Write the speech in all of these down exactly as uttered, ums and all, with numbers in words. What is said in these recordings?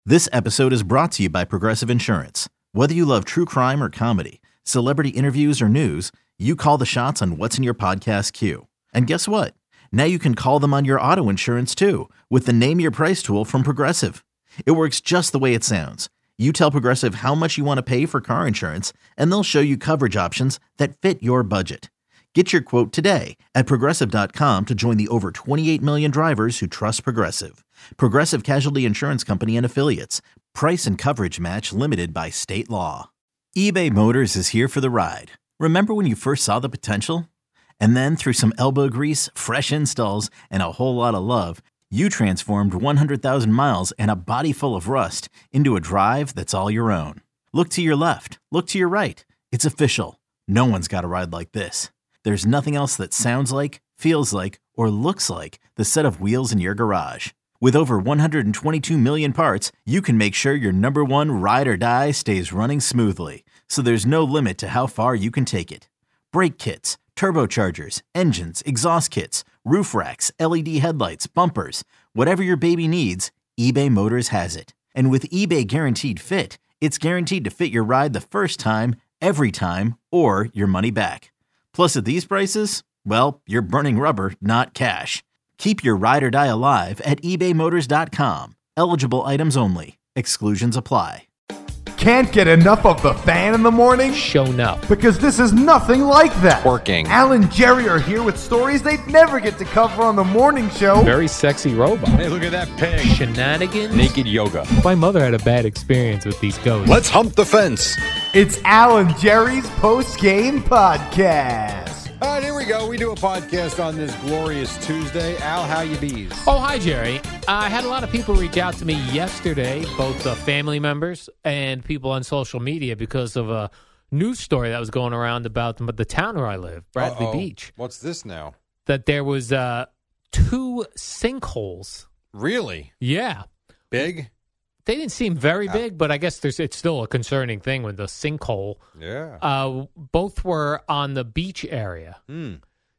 This episode is brought to you by Progressive Insurance. Whether you love true crime or comedy, celebrity interviews or news, you call the shots on what's in your podcast queue. And guess what? Now you can call them on your auto insurance too with the Name Your Price tool from Progressive. It works just the way it sounds. You tell Progressive how much you want to pay for car insurance, and they'll show you coverage options that fit your budget. Get your quote today at Progressive dot com to join the over twenty-eight million drivers who trust Progressive. Progressive Casualty Insurance Company and Affiliates. Price and coverage match limited by state law. eBay Motors is here for the ride. Remember when you first saw the potential? And then through some elbow grease, fresh installs, and a whole lot of love, you transformed one hundred thousand miles and a body full of rust into a drive that's all your own. Look to your left. Look to your right. It's official. No one's got a ride like this. There's nothing else that sounds like, feels like, or looks like the set of wheels in your garage. With over one hundred twenty-two million parts, you can make sure your number one ride or die stays running smoothly. So there's no limit to how far you can take it. Brake kits, turbochargers, engines, exhaust kits, roof racks, L E D headlights, bumpers, whatever your baby needs, eBay Motors has it. And with eBay Guaranteed Fit, it's guaranteed to fit your ride the first time, every time, or your money back. Plus, at these prices, well, you're burning rubber, not cash. Keep your ride or die alive at ebay motors dot com. Eligible items only. Exclusions apply. Can't get enough of the Fan in the morning? Shown up. Because this is nothing like that. Working. Al and Jerry are here with stories they'd never get to cover on the morning show. Very sexy robot. Hey, look at that pig. Shenanigans. Naked yoga. My mother had a bad experience with these ghosts. Let's hump the fence. It's Al and Jerry's post-game podcast. All right, here we go. We do a podcast on this glorious Tuesday. Al, how you bees? Oh, hi, Jerry. I had a lot of people reach out to me yesterday, both uh, family members and people on social media, because of a news story that was going around about the, the town where I live, Bradley Uh-oh. Beach. What's this now? That there was uh, two sinkholes. Really? Yeah. Big? They didn't seem very big, but I guess there's it's still a concerning thing with the sinkhole. Yeah. Uh, both were on the beach area. Hmm.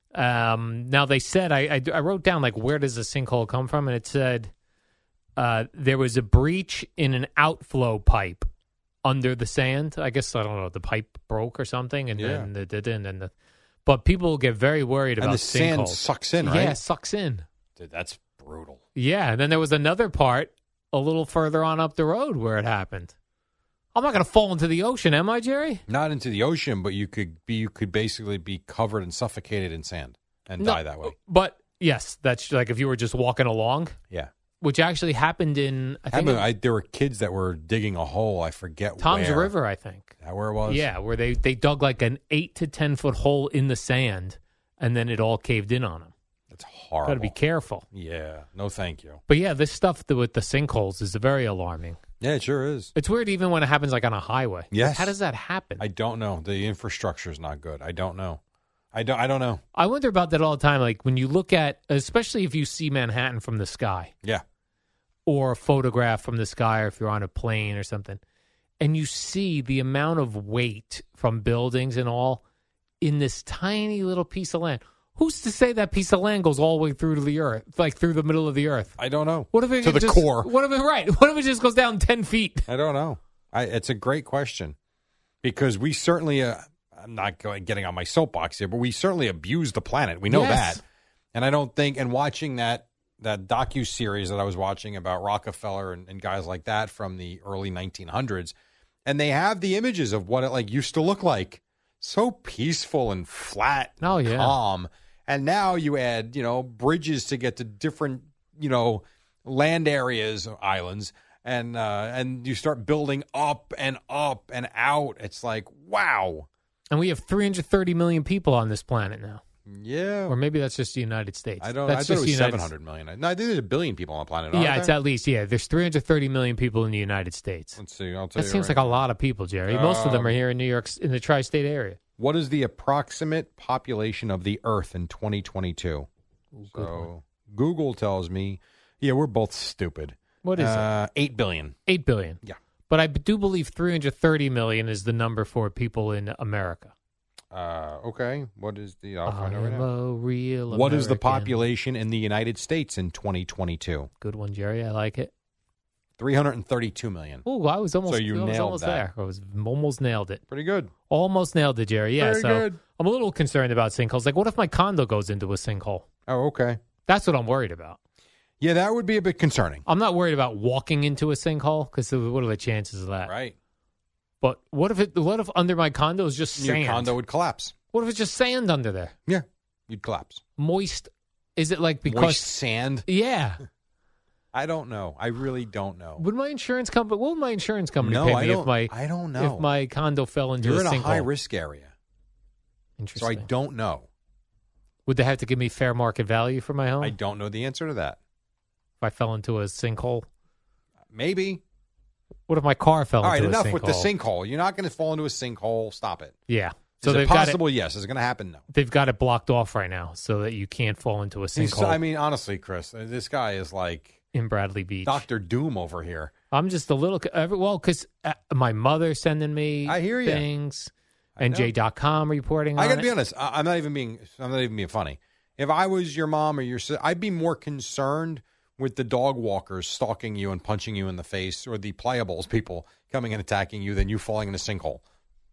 Um, now, they said, I, I, I wrote down, like, where does the sinkhole come from? And it said uh, there was a breach in an outflow pipe under the sand. I guess, I don't know, the pipe broke or something. And Yeah. then the, the, and then the, but people get very worried about And the sand sinkholes. sucks in, right? Yeah, sucks in. Dude, that's brutal. Yeah, and then there was another part a little further on up the road where it happened. I'm not going to fall into the ocean, am I, Jerry? Not into the ocean, but you could be you could basically be covered and suffocated in sand and No, die that way. But yes, that's like if you were just walking along, Yeah. which actually happened in I think Happened, I, there were kids that were digging a hole. I forget Tom's where. River, I think. Is that where it was? Yeah, where they, they dug like an eight to ten foot hole in the sand, and then it all caved in on them. That's horrible. Got to be careful. Yeah. No, thank you. But yeah, this stuff that with the sinkholes is very alarming. Yeah, it sure is. It's weird even when it happens like on a highway. Yes. Like, how does that happen? I don't know. The infrastructure is not good. I don't know. I don't. I don't know. I wonder about that all the time. Like when you look at, especially if you see Manhattan from the sky, Yeah. or a photograph from the sky, or if you're on a plane or something, and you see the amount of weight from buildings and all in this tiny little piece of land. Who's to say that piece of land goes all the way through to the earth, like through the middle of the earth? I don't know. What if it to the just, core? What if it right? What if it just goes down ten feet? I don't know. I, it's a great question because we certainly. Uh, I'm not going, getting on my soapbox here, but we certainly abuse the planet. We know Yes. that, and I don't think. And watching that that docu series that I was watching about Rockefeller and, and guys like that from the early nineteen hundreds, and they have the images of what it like used to look like, so peaceful and flat, and Oh, yeah. calm. And now you add, you know, bridges to get to different, you know, land areas, islands, and uh, and you start building up and up and out. It's like, wow. And we have three hundred thirty million people on this planet now. Yeah. Or maybe that's just the United States. I don't That's I thought it just was the United seven hundred million. No, I think there's a billion people on the planet. aren't Yeah, it's there? at least, yeah. There's three hundred thirty million people in the United States. Let's see. I'll tell That you seems right like a now. lot of people, Jerry. Most of them are Um, here in New York, in the tri-state area. What is the approximate population of the Earth in twenty twenty-two? Good So Google tells me, yeah, we're both stupid. What is uh, it? Eight billion. Eight billion. Yeah. But I do believe three hundred thirty million is the number for people in America. Uh, okay. What is the? I'll find out right I'm now. a real What is the American. population in the United States in twenty twenty-two? Good one, Jerry. I like it. three hundred thirty-two million. Oh, I was almost, So you I was nailed almost that. there. I was almost nailed it. Pretty good. Almost nailed it, Jerry. Yeah, Very so good. I'm a little concerned about sinkholes. Like, what if my condo goes into a sinkhole? Oh, okay. That's what I'm worried about. Yeah, that would be a bit concerning. I'm not worried about walking into a sinkhole because what are the chances of that? Right. But what if it? What if under my condo is just Your sand? condo would collapse. What if it's just sand under there? Yeah, you'd collapse. Moist? Is it like because? Moist sand? Yeah. I don't know. I really don't know. Would my insurance company? What would my insurance company No, pay I me don't. if my I don't know. if my condo fell into You're a in a sinkhole? high risk area, so Interesting. I don't know. Would they have to give me fair market value for my home I don't know the answer to that. if I fell into a sinkhole? Maybe. What if my car fell All right, into a sinkhole? enough with the sinkhole. You're not going to fall into a sinkhole. Stop it. Yeah. So So Is they've it got possible? it. Yes. Is it going to happen? No. They've got it blocked off right now so that you can't fall into a He's- sinkhole I mean, honestly, Chris, uh, this guy is like in Bradley Beach. Doctor Doom over here. I'm just a little every- well because uh, my mother's sending me I hear ya. things, I and know. J dot com reporting. I on got to it. be honest. I, I'm not even being. I'm not even being funny. If I was your mom or your sister, I'd be more concerned with the dog walkers stalking you and punching you in the face, or the playables people coming and attacking you, than you falling in a sinkhole.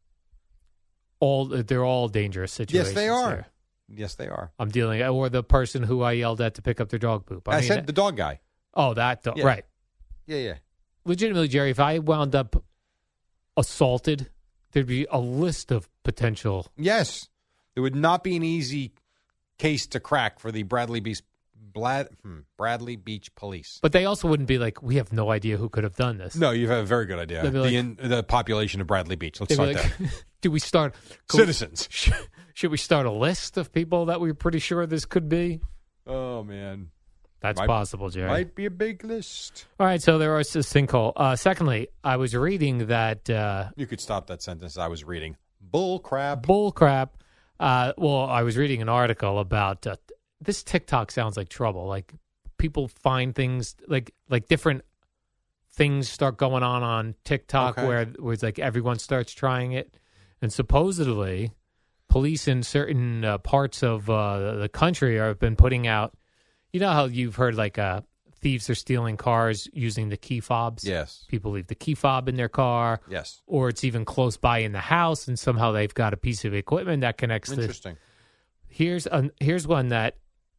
All they're all dangerous situations. Yes, they are. here. Yes, they are. I'm dealing, or the person who I yelled at to pick up their dog poop. I, I, mean, said the dog guy. oh, that dog, Yeah. right? Yeah, yeah. Legitimately, Jerry, if I wound up assaulted, there'd be a list of potential. Yes, it would not be an easy case to crack for the Bradley Beach, Blad, hmm, Bradley Beach Police. But they also wouldn't be like, we have no idea who could have done this. No, you have a very good idea. They'd be The, like- in, the population of Bradley Beach. Let's They'd be start like, there. do we start could we- Citizens. sh- should we start a list of people that we're pretty sure this could be? Oh man, That's Might- possible, Jerry. might be a big list. All right, so there was a sinkhole. Uh, secondly, I was reading that uh, You could stop that sentence. I was reading bull crap. bull crap. Uh, well, I was reading an article about uh, this TikTok sounds like trouble. Like people find things like like different things start going on on TikTok Okay. where where it's like everyone starts trying it, and supposedly police in certain uh, parts of uh, the country have been putting out. You know how you've heard like uh, thieves are stealing cars using the key fobs. Yes. People leave the key fob in their car, Yes. or it's even close by in the house, and somehow they've got a piece of equipment that connects to. Interesting. Here's an, here's one that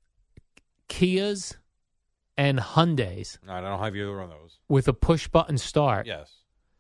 Kias and Hyundais I don't have either one of those. with a push button start. Yes.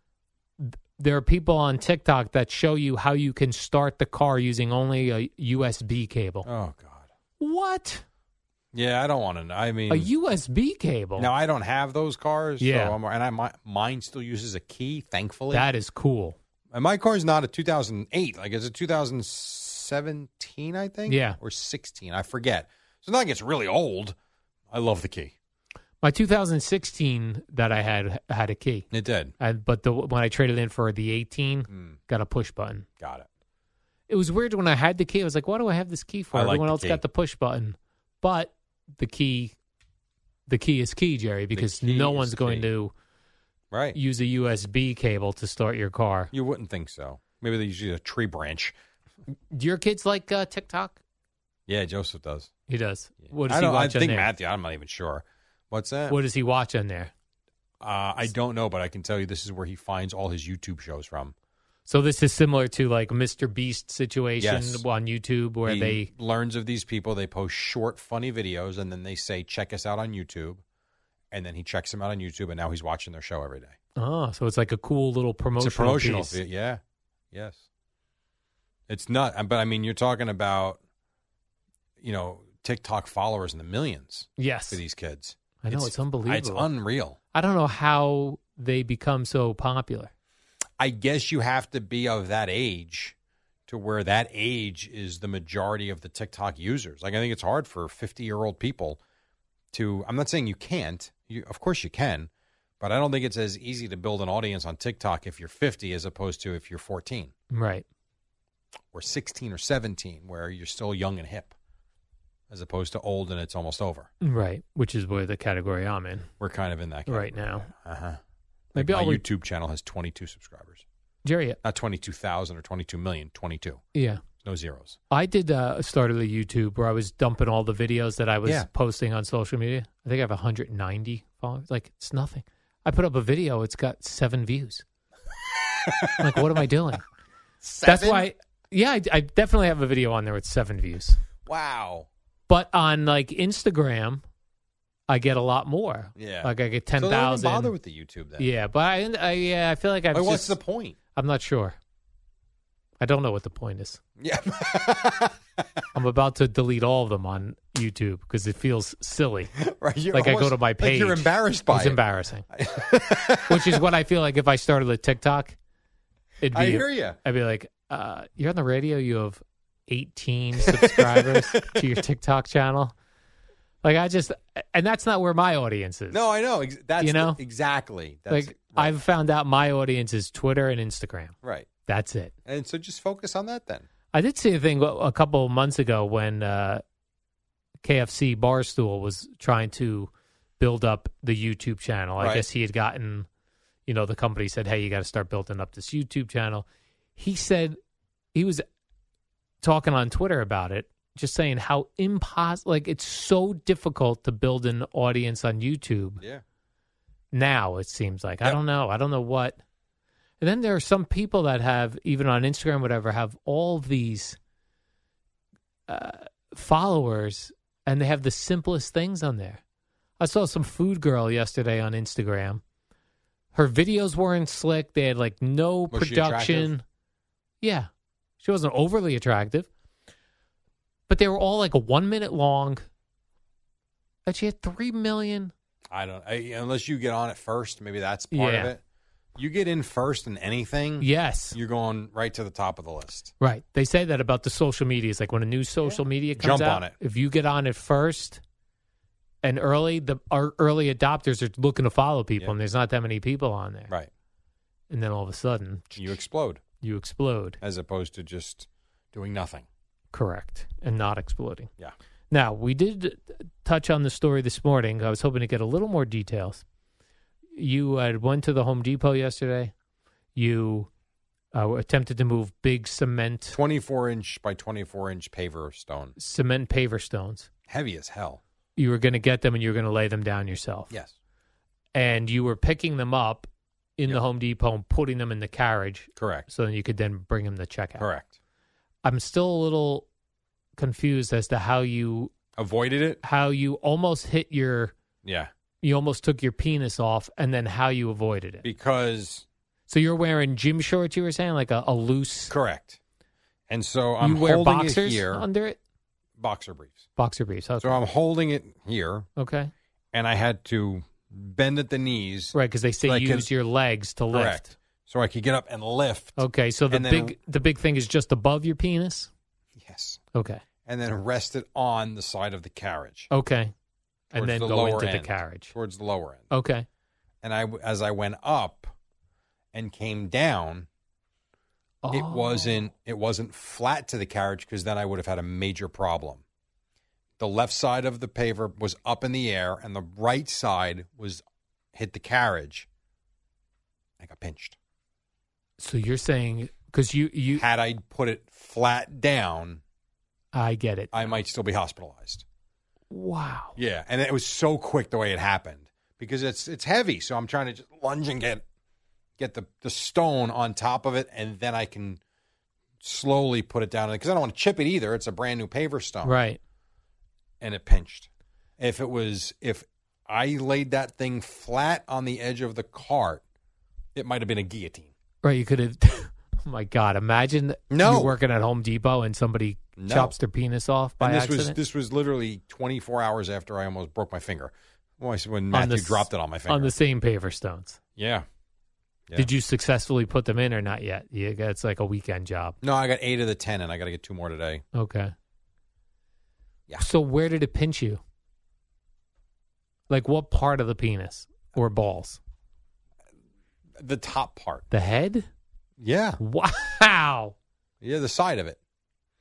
There are people on TikTok that show you how you can start the car using only a U S B cable. Oh God. What? Yeah, I don't want to know. I mean, A U S B cable? now I don't have those cars. Yeah. So I'm, and I my, mine still uses a key. Thankfully, That is cool. and my car is not a two thousand eight. Like it's a two thousand seventeen, I think. Yeah. Or sixteen. I forget. So not like it's really old. I love the key. My two thousand sixteen that I had had a key, It did. and, but the, when I traded in for the eighteen, Mm, got a push button. got it. It was weird when I had the key. I was like, why do I have this key for? I like Everyone the else key. got the push button. But the key, the key is key, Jerry, because key no is one's going key. to Right. use a U S B cable to start your car. You wouldn't think so. Maybe they use a tree branch. Do your kids like uh, TikTok? Yeah, Joseph does. He does. What does I he don't. watch I on think there? Matthew. I'm not even sure. What's that? What does he watch on there? Uh, I don't know, but I can tell you this is where he finds all his YouTube shows from. So this is similar to like Mister Beast situation Yes. on YouTube where he they learns of these people. They post short, funny videos, and then they say, "Check us out on YouTube." And then he checks them out on YouTube, and now he's watching their show every day. oh, so it's like a cool little promotional, It's a promotional, piece. vi- yeah, yes. It's not, but I mean, you're talking about, you know, TikTok followers in the millions Yes, for these kids. I know it's, unbelievable. It's unreal. I don't know how they become so popular. I guess you have to be of that age to where that age is the majority of the TikTok users. Like, I think it's hard for fifty-year-old people to, I'm not saying you can't. You, of course you can, but I don't think it's as easy to build an audience on TikTok if you're fifty as opposed to if you're fourteen Right. or sixteen or seventeen, where you're still young and hip, as opposed to old and it's almost over. Right, which is where the category I'm in We're kind of in that category. right now. Uh-huh. Maybe Like I'll my re- YouTube channel has twenty-two subscribers. Jerry, Not twenty-two thousand or twenty-two million, twenty-two. yeah. No zeros. I did uh, start of the YouTube where I was dumping all the videos that I was Yeah. posting on social media. I think I have one hundred ninety followers. Like, it's nothing. I put up a video. It's got seven views. I'm like, what am I doing? Seven? That's why. Yeah, I, I definitely have a video on there with seven views. Wow. But on like Instagram, I get a lot more. Yeah. Like I get ten So thousand. don't even bother with the YouTube then. Yeah, but I, I yeah, I feel like I've Like, just, what's the point? I'm not sure. I don't know what the point is. Yeah. I'm about to delete all of them on YouTube because it feels silly. Right. You're Like I go almost- to my page. Like you're embarrassed by It's it. embarrassing. Which is what I feel like if I started a TikTok, it'd be. I hear you. I'd be like, uh, "You're on the radio. You have eighteen subscribers to your TikTok channel." Like I just, and that's not where my audience is. No, I know. Ex- That's You know? the- exactly. That's like right. I've found out my audience is Twitter and Instagram. Right. That's it. And so just focus on that then. I did see a thing a couple of months ago when uh, K F C Barstool was trying to build up the YouTube channel. I Right. guess he had gotten, you know, the company said, hey, you got to start building up this YouTube channel. He said he was talking on Twitter about it, just saying how impossible, like it's so difficult to build an audience on YouTube Yeah. now, it seems like. I Yep. don't know. I don't know what. And then there are some people that have, even on Instagram, whatever, have all of these uh, followers, and they have the simplest things on there. I saw some food girl yesterday on Instagram. Her videos weren't slick. They had like no Was she production. attractive? Yeah. She wasn't overly attractive. But they were all like a one minute long. And she had three million. I don't, I, unless you get on it first, maybe that's part Yeah. of it. You get in first in anything, Yes. you're going right to the top of the list. Right. They say that about the social media. It's like when a new social media comes Jump out, on it. if you get on it first and early, the our early adopters are looking to follow people, Yeah. and there's not that many people on there. Right. And then all of a sudden, You explode you explode. as opposed to just doing nothing. Correct. And not exploding. Yeah. Now, we did touch on the story this morning. I was hoping to get a little more details. You had went to the Home Depot yesterday. You uh, attempted to move big cement twenty-four inch by twenty-four inch paver stone. cement paver stones. Heavy as hell. You were going to get them and you were going to lay them down yourself. Yes. And you were picking them up in the Yep. Home Depot and putting them in the carriage Correct. so then you could then bring them to checkout. Correct. I'm still a little confused as to how you Avoided it? how you almost hit your Yeah. you almost took your penis off and then how you avoided it. Because, So you're wearing gym shorts, you were saying, like a, a loose correct. And so I'm you wear holding boxers it here. under it? Boxer briefs. Boxer briefs. Okay. So I'm holding it here, okay. and I had to bend at the knees. Right, because they say So I can- use your legs to lift. Correct. So I could get up and lift. Okay, so the And then- big the big thing is just above your penis? Yes. Okay. And then rest it on the side of the carriage. Okay. And towards then the go lower into the end, carriage. Towards the lower end. Okay. And I, as I went up and came down, it Oh. wasn't it wasn't flat to the carriage because then I would have had a major problem. The left side of the paver was up in the air, and the right side was hit the carriage. I got pinched. So you're saying because you you Had I put it flat down, I get it. I might still be hospitalized. Wow. Yeah, and it was so quick the way it happened because it's it's heavy. So I'm trying to just lunge and get get the, the stone on top of it, and then I can slowly put it down because I don't want to chip it either. It's a brand new paver stone, Right. and it pinched. If it was if I laid that thing flat on the edge of the cart, it might have been a guillotine. Right. You could have. Oh my God! Imagine No. you're working at Home Depot and somebody No. chops their penis off by And this accident. was this was literally twenty-four hours after I almost broke my finger. When when On Matthew the s- dropped it on my finger. on the same paver stones. yeah. Yeah. Did you successfully put them in or not yet? Yeah, it's like a weekend job. No, I got eight of the ten, and I got to get two more today. Okay. Yeah. So where did it pinch you? Like what part of the penis or balls? The top part. The head? Yeah. Wow. Yeah, the side of it.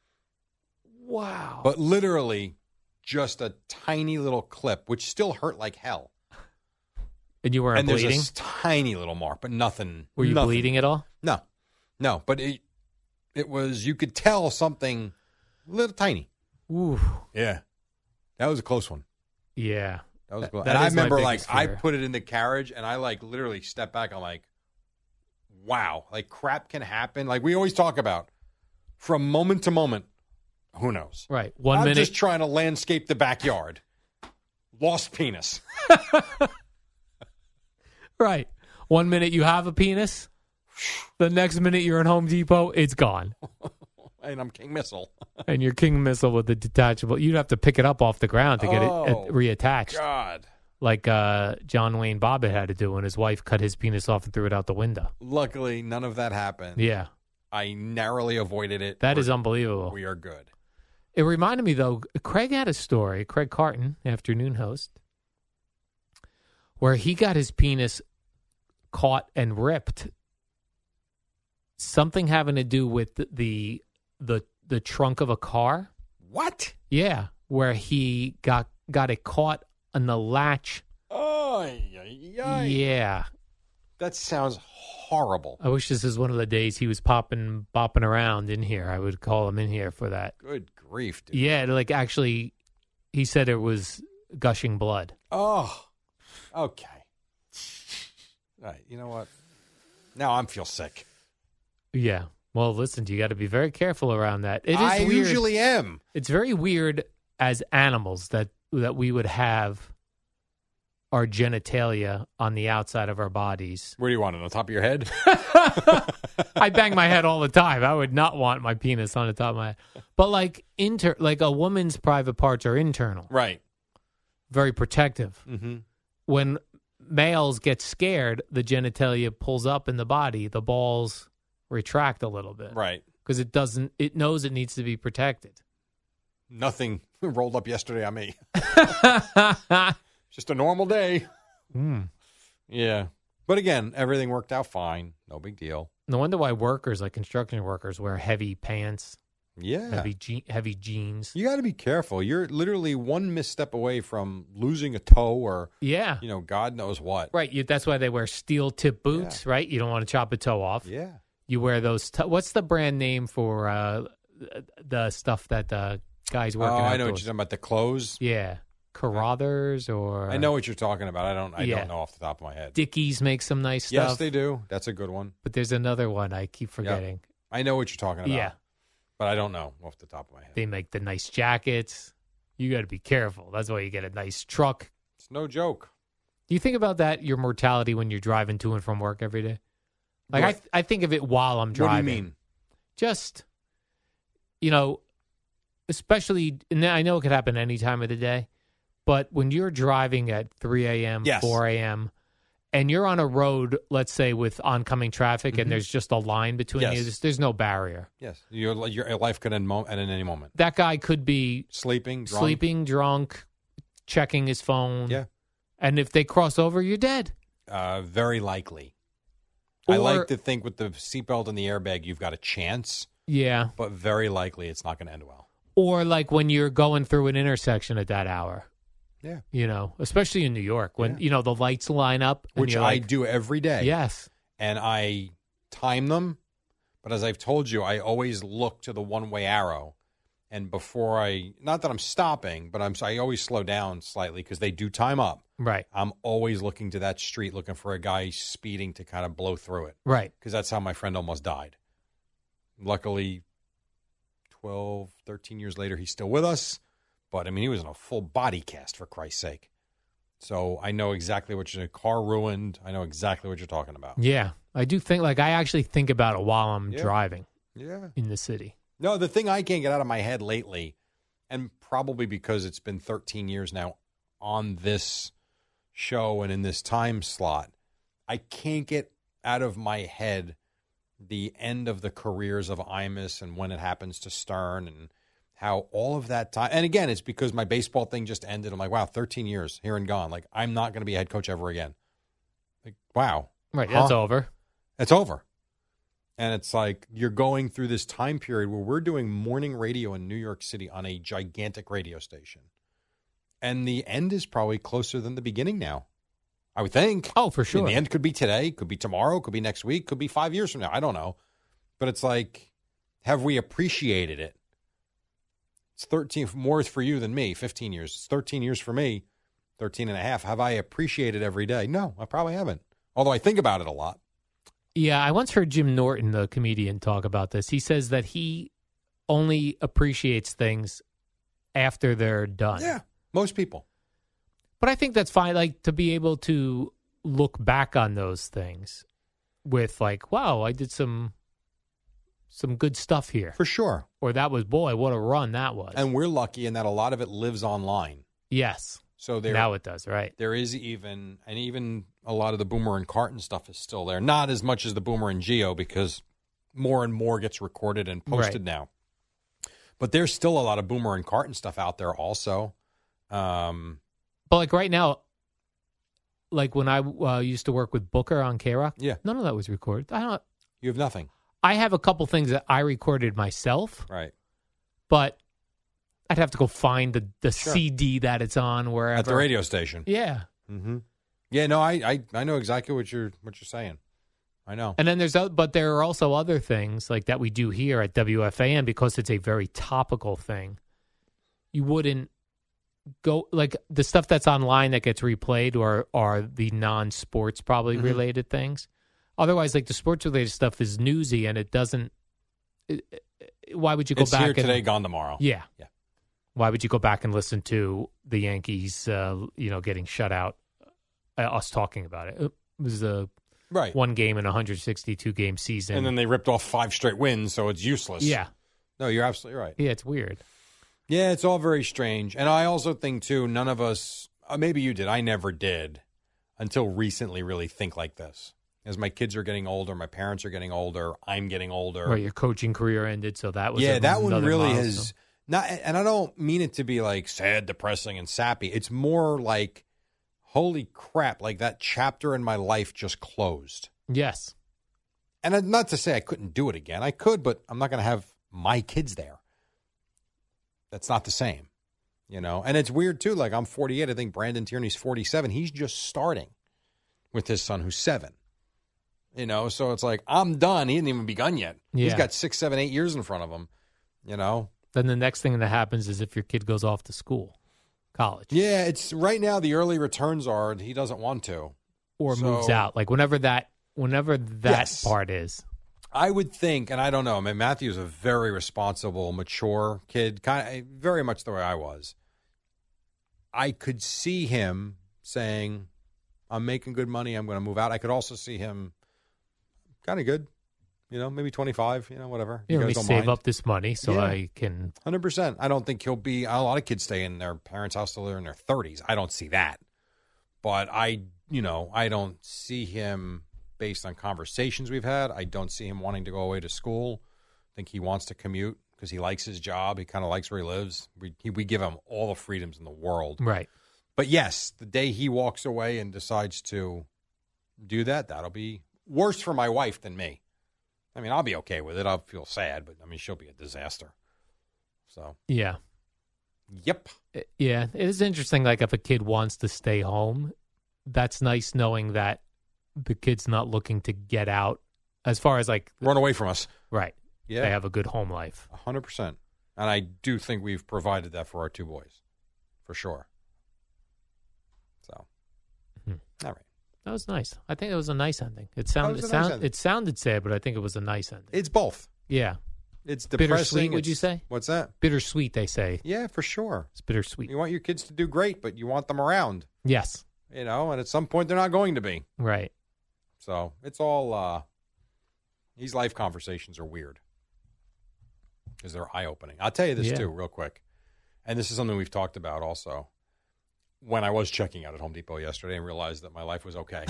Wow. But literally just a tiny little clip, which still hurt like hell. and you weren't and bleeding? there's a tiny little mark, but nothing. Were you nothing. bleeding at all? No. No, but it it was, you could tell something little tiny. Ooh. Yeah. That was a close one. Yeah. That was cool. That and I is my remember, like, biggest I fear. put it in the carriage, and I, like, literally stepped back. I'm like, wow. Like, crap can happen. Like, we always talk about, from moment to moment, who knows? Right. One I'm minute. just trying to landscape the backyard. Lost penis. Right. One minute you have a penis. The next minute you're in Home Depot, it's gone. And I'm King Missile. And your King Missile with the detachable, you'd have to pick it up off the ground to get Oh, it uh, reattached. God. Like uh, John Wayne Bobbitt had to do when his wife cut his penis off and threw it out the window. Luckily, none of that happened. Yeah. I narrowly avoided it. That We're- is unbelievable. We are good. It reminded me, though, Craig had a story, Craig Carton, afternoon host, where he got his penis caught and ripped. Something having to do with the the the, the trunk of a car. What? Yeah, where he got got it caught on the latch. Oh, yeah. Yeah. That sounds horrible. I wish this is one of the days he was popping, bopping around in here. I would call him in here for that. Good grief, dude. Yeah, like actually, he said it was gushing blood. Oh, okay. All right, you know what? Now I feel sick. Yeah. Well, listen, you got to be very careful around that. It is I weird. usually am. It's very weird as animals that that we would have our genitalia on the outside of our bodies. Where do you want it? On top of your head? I bang my head all the time. I would not want my penis on the top of my head. But like inter, like a woman's private parts are internal, Right. very protective. Mm-hmm. When males get scared, the genitalia pulls up in the body. The balls retract a little bit, Right. Because it doesn't. It knows it needs to be protected. Nothing rolled up yesterday on me. Just a normal day. Mm. Yeah. But again, everything worked out fine. No big deal. No wonder why workers, like construction workers, wear heavy pants, Yeah. heavy je- heavy jeans. You got to be careful. You're literally one misstep away from losing a toe or, Yeah, you know, God knows what. right. You, that's why they wear steel tip boots, right? You don't want to chop a toe off. Yeah. You wear those. T- What's the brand name for uh, the stuff that the guys Oh, working? I know what outdoors? you're talking about. The clothes. Yeah, Carruthers or I know what you're talking about. I don't. I Yeah. don't know off the top of my head. Dickies make some nice stuff. Yes, they do. That's a good one. But there's another one I keep forgetting. I know what you're talking about. Yeah, But I don't know off the top of my head. they make the nice jackets. You got to be careful. That's why you get a nice truck. It's no joke. Do you think about that, your mortality when you're driving to and from work every day? Like, What? I, I think of it while I'm driving. What do you mean? Just, you know, especially, and I know it could happen any time of the day, but when you're driving at three a.m., Yes. four a.m., and you're on a road, let's say, with oncoming traffic, Mhm. and there's just a line between Yes. you, there's, there's no barrier. Yes, your your life could end mo- at any moment. That guy could be Sleeping, drunk. sleeping, drunk, checking his phone. Yeah. And if they cross over, you're dead. Uh, very likely. I Or- like to think with the seatbelt and the airbag, you've got a chance, Yeah. but very likely it's not going to end well. Or like when you're going through an intersection at that hour. Yeah. You know, especially in New York when, Yeah. you know, the lights line up. and Which you're I like, do every day. Yes. And I time them. But as I've told you, I always look to the one-way arrow. And before I, not that I'm stopping, but I'm, I always slow down slightly because they do time up. Right. I'm always looking to that street, looking for a guy speeding to kind of blow through it. Right. Because that's how my friend almost died. Luckily, twelve, thirteen years later, he's still with us. But, I mean, he was in a full body cast, for Christ's sake. So I know exactly what you're saying. Car ruined. I know exactly what you're talking about. Yeah. I do think, like, I actually think about it while I'm Yeah. driving Yeah. in the city. No, the thing I can't get out of my head lately, and probably because it's been thirteen years now on this show and in this time slot, I can't get out of my head the end of the careers of Imus and when it happens to Stern and how all of that time. And again, it's because my baseball thing just ended. I'm like, wow, thirteen years here and gone. Like, I'm not going to be a head coach ever again. Like, wow. Right. Huh? That's over. It's over. And it's like you're going through this time period where we're doing morning radio in New York City on a gigantic radio station. And the end is probably closer than the beginning now, I would think. Oh, for I sure. mean, the end could be today, could be tomorrow, could be next week, could be five years from now. I don't know. But it's like, have we appreciated it? It's thirteen more for you than me, fifteen years. It's thirteen years for me. thirteen and a half. Have I appreciated every day? No, I probably haven't. Although I think about it a lot. Yeah, I once heard Jim Norton, the comedian, talk about this. He says that he only appreciates things after they're done. Yeah, most people. But I think that's fine, like, to be able to look back on those things with, like, wow, I did some some good stuff here. For sure. Or that was, boy, what a run that was. And we're lucky in that a lot of it lives online. Yes. So there, now it does, right. There is even, and even a lot of the Boomer and Carton stuff is still there. Not as much as the Boomer and Geo, because more and more gets recorded and posted Right. now. But there's still a lot of Boomer and Carton stuff out there also. Um, But, like, right now, like, when I uh, used to work with Booker on K-Rock, Yeah. none of that was recorded. I don't. you have nothing. I have a couple things that I recorded myself, Right. but I'd have to go find the, the Sure. C D that it's on wherever. At the radio station. Yeah. Mm-hmm. Yeah, no, I, I, I know exactly what you're what you're saying. I know. And then there's, o- but there are also other things like that we do here at W F A N because it's a very topical thing. You wouldn't go, like, the stuff that's online that gets replayed or are the non-sports probably Mhm. related things. Otherwise, like, the sports related stuff is newsy and it doesn't. It, it- why would you go It's back here and, today, gone tomorrow. Yeah. Yeah. Why would you go back and listen to the Yankees, uh, you know, getting shut out? Uh, us talking about it. It was a Right. one game in a one hundred sixty-two game season. And then they ripped off five straight wins, so it's useless. yeah, No, you're absolutely right. yeah, it's weird. Yeah, it's all very strange. And I also think, too, none of us, uh, maybe you did, I never did, until recently really think like this. As my kids are getting older, my parents are getting older, I'm getting older. Right, your coaching career ended, so that was yeah, a- that one another really milestone. has not, and I don't mean it to be like sad, depressing, and sappy. It's more like, holy crap, like that chapter in my life just closed. Yes, And uh, not to say I couldn't do it again. I could, but I'm not going to have my kids there. That's not the same, you know? And it's weird, too. Like, I'm forty-eight. I think Brandon Tierney's forty-seven. He's just starting with his son, who's seven. You know, so it's like, I'm done. He hasn't even begun yet. He's Yeah. got six, seven, eight years in front of him, you know? then the next thing that happens is if your kid goes off to school, college, Yeah, it's right now the early returns are he doesn't want to. or So- moves out, like whenever that, whenever that Yes. part is. I would think, and I don't know, I mean, Matthew's a very responsible, mature kid, kind of very much the way I was. I could see him saying, I'm making good money, I'm going to move out. I could also see him kind of good, you know, maybe twenty-five, you know, whatever. You know, let me guys don't save mind. up this money so Yeah. I can. one hundred percent. I don't think he'll be, a lot of kids stay in their parents' house till they're in their thirties. I don't see that. But I, you know, I don't see him, based on conversations we've had, I don't see him wanting to go away to school. I think he wants to commute because he likes his job. He kind of likes where he lives. We, he, we give him all the freedoms in the world. Right. But yes, the day he walks away and decides to do that, that'll be worse for my wife than me. I mean, I'll be okay with it. I'll feel sad, but I mean, she'll be a disaster. So, Yeah. yep. It- Yeah. It is interesting. Like if a kid wants to stay home, that's nice knowing that the kid's not looking to get out as far as like, Run away from us. right. Yeah. They have a good home life. one hundred percent. And I do think we've provided that for our two boys, for sure. So, Mhm. all right. That was nice. I think it was a nice ending. It sounded was it, a nice sound, ending. it sounded sad, but I think it was a nice ending. It's both. Yeah. It's depressing. Bittersweet, would you It's- say? What's that? Bittersweet, they say. Yeah, for sure. It's bittersweet. You want your kids to do great, but you want them around, Yes. you know, and at some point they're not going to be. Right. So it's all, uh, these life conversations are weird because they're eye opening. I'll tell you this Yeah. too, real quick. And this is something we've talked about also. When I was checking out at Home Depot yesterday and realized that my life was okay.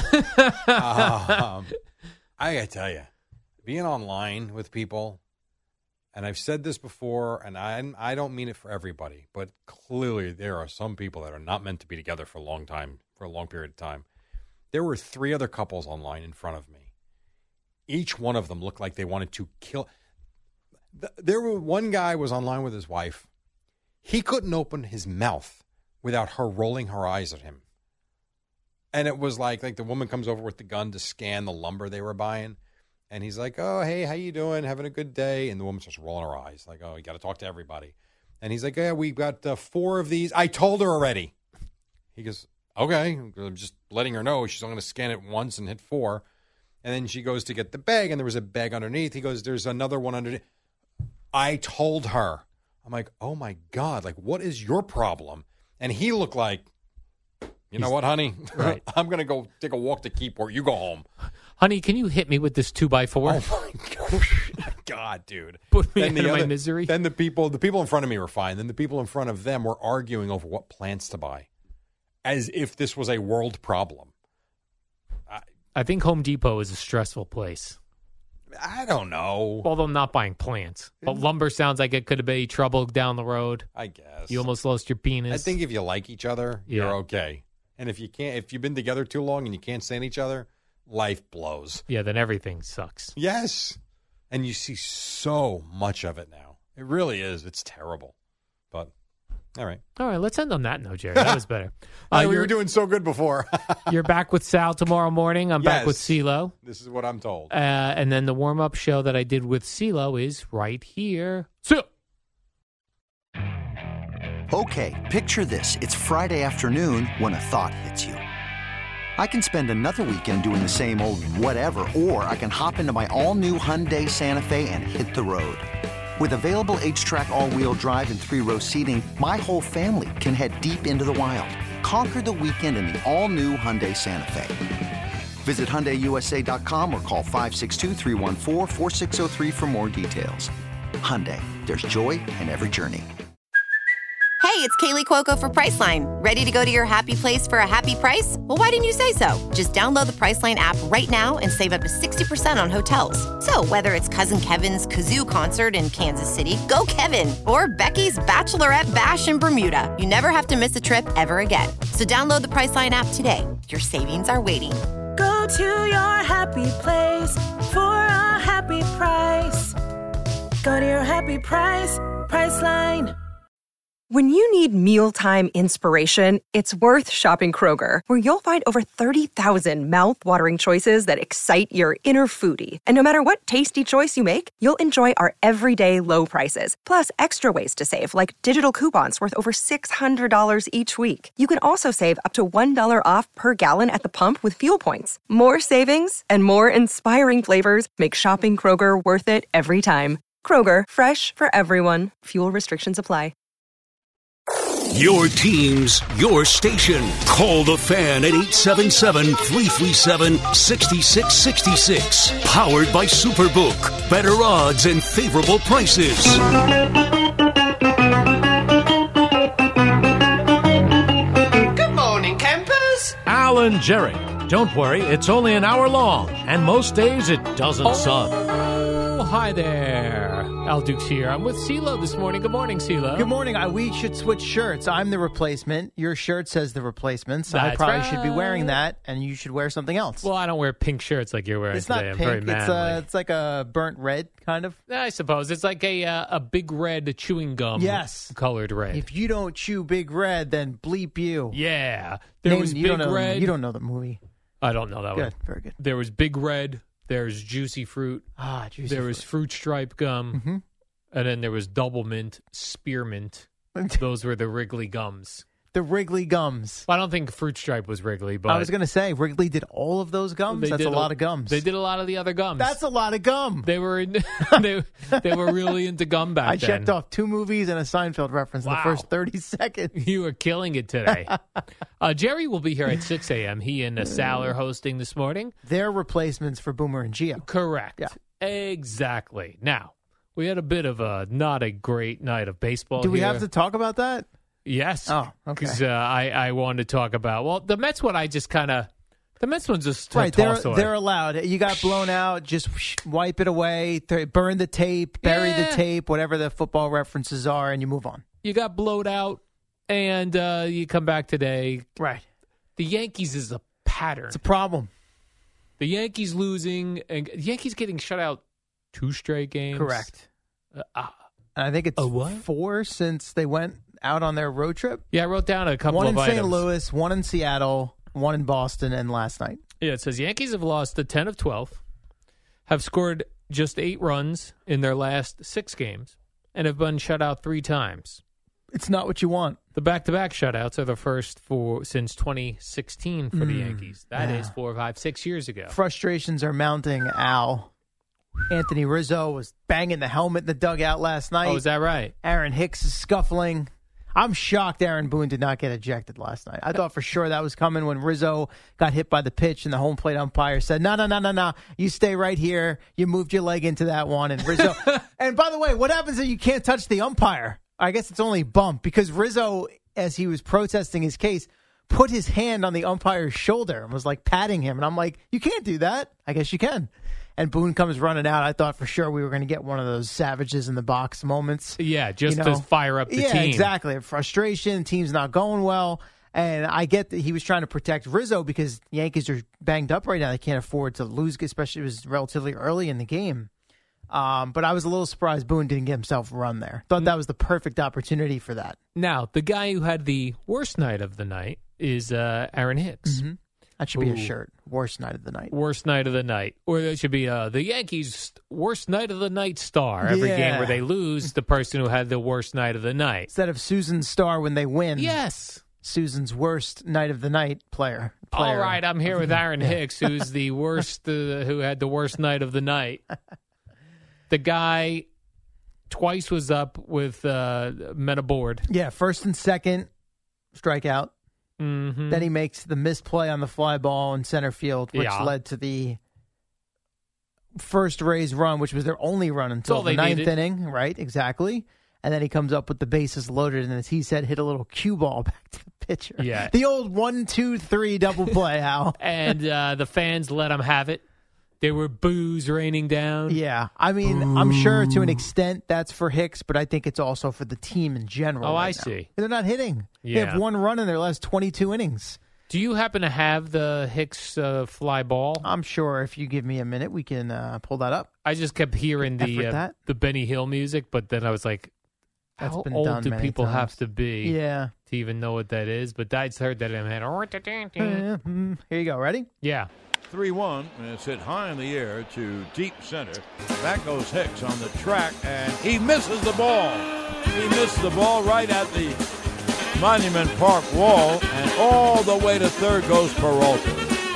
um, I got to tell you, being online with people, and I've said this before, and I, I don't mean it for everybody, but clearly there are some people that are not meant to be together for a long time, for a long period of time. There were three other couples online in front of me. Each one of them looked like they wanted to kill. Th- There were one guy was online with his wife. He couldn't open his mouth without her rolling her eyes at him. And it was like, like the woman comes over with the gun to scan the lumber they were buying. And he's like, oh, hey, how you doing? Having a good day? And the woman starts rolling her eyes like, oh, you got to talk to everybody. And he's like, yeah, we've got uh, four of these. I told her already. He goes, okay, I'm just letting her know she's only going to scan it once and hit four. And then she goes to get the bag, and there was a bag underneath. He goes, there's another one underneath. I told her. I'm like, oh, my God, like, what is your problem? And he looked like, you know what, honey? Right. I'm going to go take a walk to Keyport. You go home. Honey, can you hit me with this two by four? Oh, my God, dude. Put me Then out the of my other- misery. Then the people, the people in front of me were fine. Then the people in front of them were arguing over what plants to buy, as if this was a world problem. I, I think Home Depot is a stressful place. I don't know. Although I'm not buying plants. But lumber sounds like it could be trouble down the road. I guess. You almost lost your penis. I think if you like each other, Yeah. you're okay. And if you can't, if you've been together too long and you can't stand each other, life blows. Yeah, then everything sucks. Yes. And you see so much of it now. It really is. It's terrible. But, all right. All right, let's end on that note, Jerry. That was better. Uh, we you're, were doing so good before. you're back with Sal tomorrow morning. I'm back Yes. with CeeLo. This is what I'm told. Uh, and then the warm-up show that I did with CeeLo is right here. CeeLo. Okay, picture this. It's Friday afternoon when a thought hits you. I can spend another weekend doing the same old whatever, or I can hop into my all-new Hyundai Santa Fe and hit the road. With available H-Track all-wheel drive and three-row seating, my whole family can head deep into the wild. Conquer the weekend in the all-new Hyundai Santa Fe. Visit Hyundai U S A dot com or call five six two, three one four, four six zero three for more details. Hyundai, there's joy in every journey. Hey, it's Kaylee Cuoco for Priceline. Ready to go to your happy place for a happy price? Well, why didn't you say so? Just download the Priceline app right now and save up to sixty percent on hotels. So whether it's Cousin Kevin's Kazoo Concert in Kansas City, go Kevin, or Becky's Bachelorette Bash in Bermuda, you never have to miss a trip ever again. So download the Priceline app today. Your savings are waiting. Go to your happy place for a happy price. Go to your happy price, Priceline. When you need mealtime inspiration, it's worth shopping Kroger, where you'll find over thirty thousand mouth-watering choices that excite your inner foodie. And no matter what tasty choice you make, you'll enjoy our everyday low prices, plus extra ways to save, like digital coupons worth over six hundred dollars each week. You can also save up to one dollar off per gallon at the pump with fuel points. More savings and more inspiring flavors make shopping Kroger worth it every time. Kroger, fresh for everyone. Fuel restrictions apply. Your teams, your station. Call the Fan at eight seven seven, three three seven, six six six six. Powered by Superbook. Better odds and favorable prices. Good morning, campers. Alan Jerry. Don't worry, it's only an hour long, and most days it doesn't suck. Oh, hi there. Al Dukes here. I'm with CeeLo this morning. Good morning, CeeLo. Good morning. I, we should switch shirts. I'm the replacement. Your shirt says the replacement, so I That's probably right. should be wearing that, and you should wear something else. Well, I don't wear pink shirts like you're wearing it's today. not I'm pink. very It's, manly. uh, it's like a burnt red, kind of. I suppose it's like a uh, a big red chewing gum. Yes. Colored red. If you don't chew Big Red, then bleep you. yeah. There Name- was you Big don't know, Red. You don't know the movie. I don't know that one. Good. Very good. There was Big Red. There's Juicy Fruit. Ah, juicy. There was Fruit Stripe Gum. Mhm. And then there was Double Mint, Spearmint. Those were the Wrigley gums. the Wrigley gums. Well, I don't think Fruit Stripe was Wrigley, but I was going to say Wrigley did all of those gums. they That's did a lot of gums. They did a lot of the other gums. That's a lot of gum. They were in, they they were really into gum back I then. checked off two movies and a Seinfeld reference in Wow. the first thirty seconds. You were killing it today. uh, Jerry will be here at six a.m. He and uh, Sal are hosting this morning. They're replacements for Boomer and Gio. Correct. Yeah. Exactly. Now, we had a bit of a not a great night of baseball. Do we here. have to talk about that? Yes. Oh, okay. Because uh, I, I wanted to talk about, well, the Mets one I just kind of, the Mets one's just Right, they're, tossed away. they're allowed. You got blown out, just whoosh, wipe it away, th- burn the tape, bury Yeah. the tape, whatever the football references are, and you move on. You got blowed out, and uh, you come back today. Right. The Yankees is a pattern. It's a problem. The Yankees losing, and the Yankees getting shut out two straight games. Correct. Uh, uh, And I think it's A what? four since they went out on their road trip. yeah, I wrote down a couple One of in items. Saint Louis, one in Seattle, one in Boston, and last night. Yeah, it says Yankees have lost to ten of twelve, have scored just eight runs in their last six games, and have been shut out three times. It's not what you want. The back-to-back shutouts are the first for since twenty sixteen for the Mm, Yankees. That yeah. is four, five, six years ago. Frustrations are mounting, Al. Anthony Rizzo was banging the helmet in the dugout last night. Oh, is that right? Aaron Hicks is scuffling. I'm shocked Aaron Boone did not get ejected last night. I thought for sure that was coming when Rizzo got hit by the pitch and the home plate umpire said, no, no, no, no, no. You stay right here. You moved your leg into that one. And Rizzo. And by the way, what happens if you can't touch the umpire? I guess it's only bump because Rizzo, as he was protesting his case, put his hand on the umpire's shoulder and was like patting him. And I'm like, you can't do that. I guess you can. And Boone comes running out. I thought for sure we were going to get one of those savages in the box moments. Yeah, just you know? to fire up the yeah, team. Exactly. Frustration, team's not going well. And I get that he was trying to protect Rizzo because Yankees are banged up right now. They can't afford to lose, especially it was relatively early in the game. Um, but I was a little surprised Boone didn't get himself run there. Thought that was the perfect opportunity for that. Now, the guy who had the worst night of the night is uh, Aaron Hicks. Mm-hmm. That should be Ooh. a shirt. Worst night of the night. Worst night of the night. Or it should be uh, the Yankees' worst night of the night star. Every Yeah. game where they lose, the person who had the worst night of the night. Instead of Susan's star when they win. Yes. Susan's worst night of the night player. player. All right, I'm here with Aaron Hicks, who's the worst, uh, who had the worst night of the night. The guy twice was up with uh, men aboard. Yeah, first and second strikeout. Mm-hmm. Then he makes the misplay on the fly ball in center field, which Yeah. led to the first Rays run, which was their only run until all the they ninth needed. inning. Right, exactly. And then he comes up with the bases loaded, and as he said, hit a little cue ball back to the pitcher. Yeah. The old one, two, three double play, Al. And uh, the fans let him have it. There were boos raining down. Yeah, I mean, I'm sure to an extent that's for Hicks, but I think it's also for the team in general. Oh, right I now. see. They're not hitting. They Yeah. have one run in their last twenty-two innings. Do you happen to have the Hicks uh, fly ball? I'm sure if you give me a minute, we can uh, pull that up. I just kept hearing the Effort uh, that. the Benny Hill music, but then I was like, That's how been old done do many people times. have to be Yeah. to even know what that is? But I just heard that in my head. Mm, Here you go. Ready? Yeah. three one, and it's hit high in the air to deep center. Back goes Hicks on the track, and he misses the ball. He missed the ball right at the Monument Park wall, and all the way to third goes Peralta.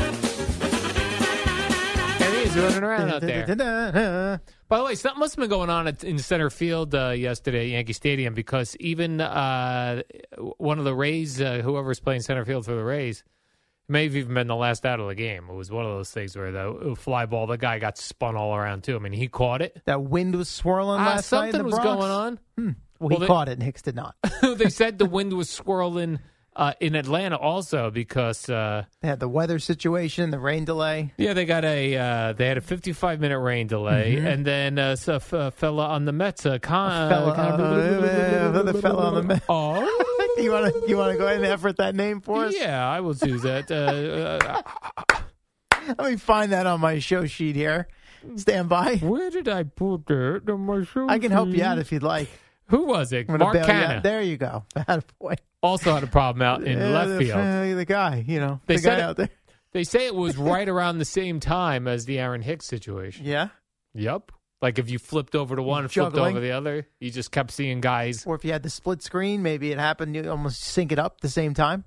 There he is running around out there. By the way, something must have been going on at, in center field uh, yesterday at Yankee Stadium because even uh, one of the Rays, uh, whoever's playing center field for the Rays, may have even been the last out of the game. It was one of those things where the fly ball, the guy got spun all around too. I mean, he caught it. That wind was swirling Uh, last night in something the was Bronx. going on. Hmm. Well, Well, he they- caught it, and Hicks did not. They said the wind was swirling uh, in Atlanta also because uh, They had the weather situation, the rain delay. yeah, they got a uh, they had a fifty-five minute rain delay, Mhm. and then uh, so f- uh, fella on the Mets, uh, con- Fella, uh, the fella on the Mets. Oh, you want to you want to go ahead and effort that name for us? yeah, I will do that. Uh, uh, Let me find that on my show sheet here. Stand by. where did I put that on my show? I can help you sheet? out if you'd like. Who was it? I'm gonna Mark bail you Canna out. There you go. Bad boy. also had a problem out in Yeah, left the, field. uh, the guy, you know, They the said guy it- out there. They say it was right around the same time as the Aaron Hicks situation. Yeah. Yep. Like if you flipped over to one, flipped Juggling. over the other, you just kept seeing guys. Or if you had the split screen, maybe it happened. You almost sync it up at the same time.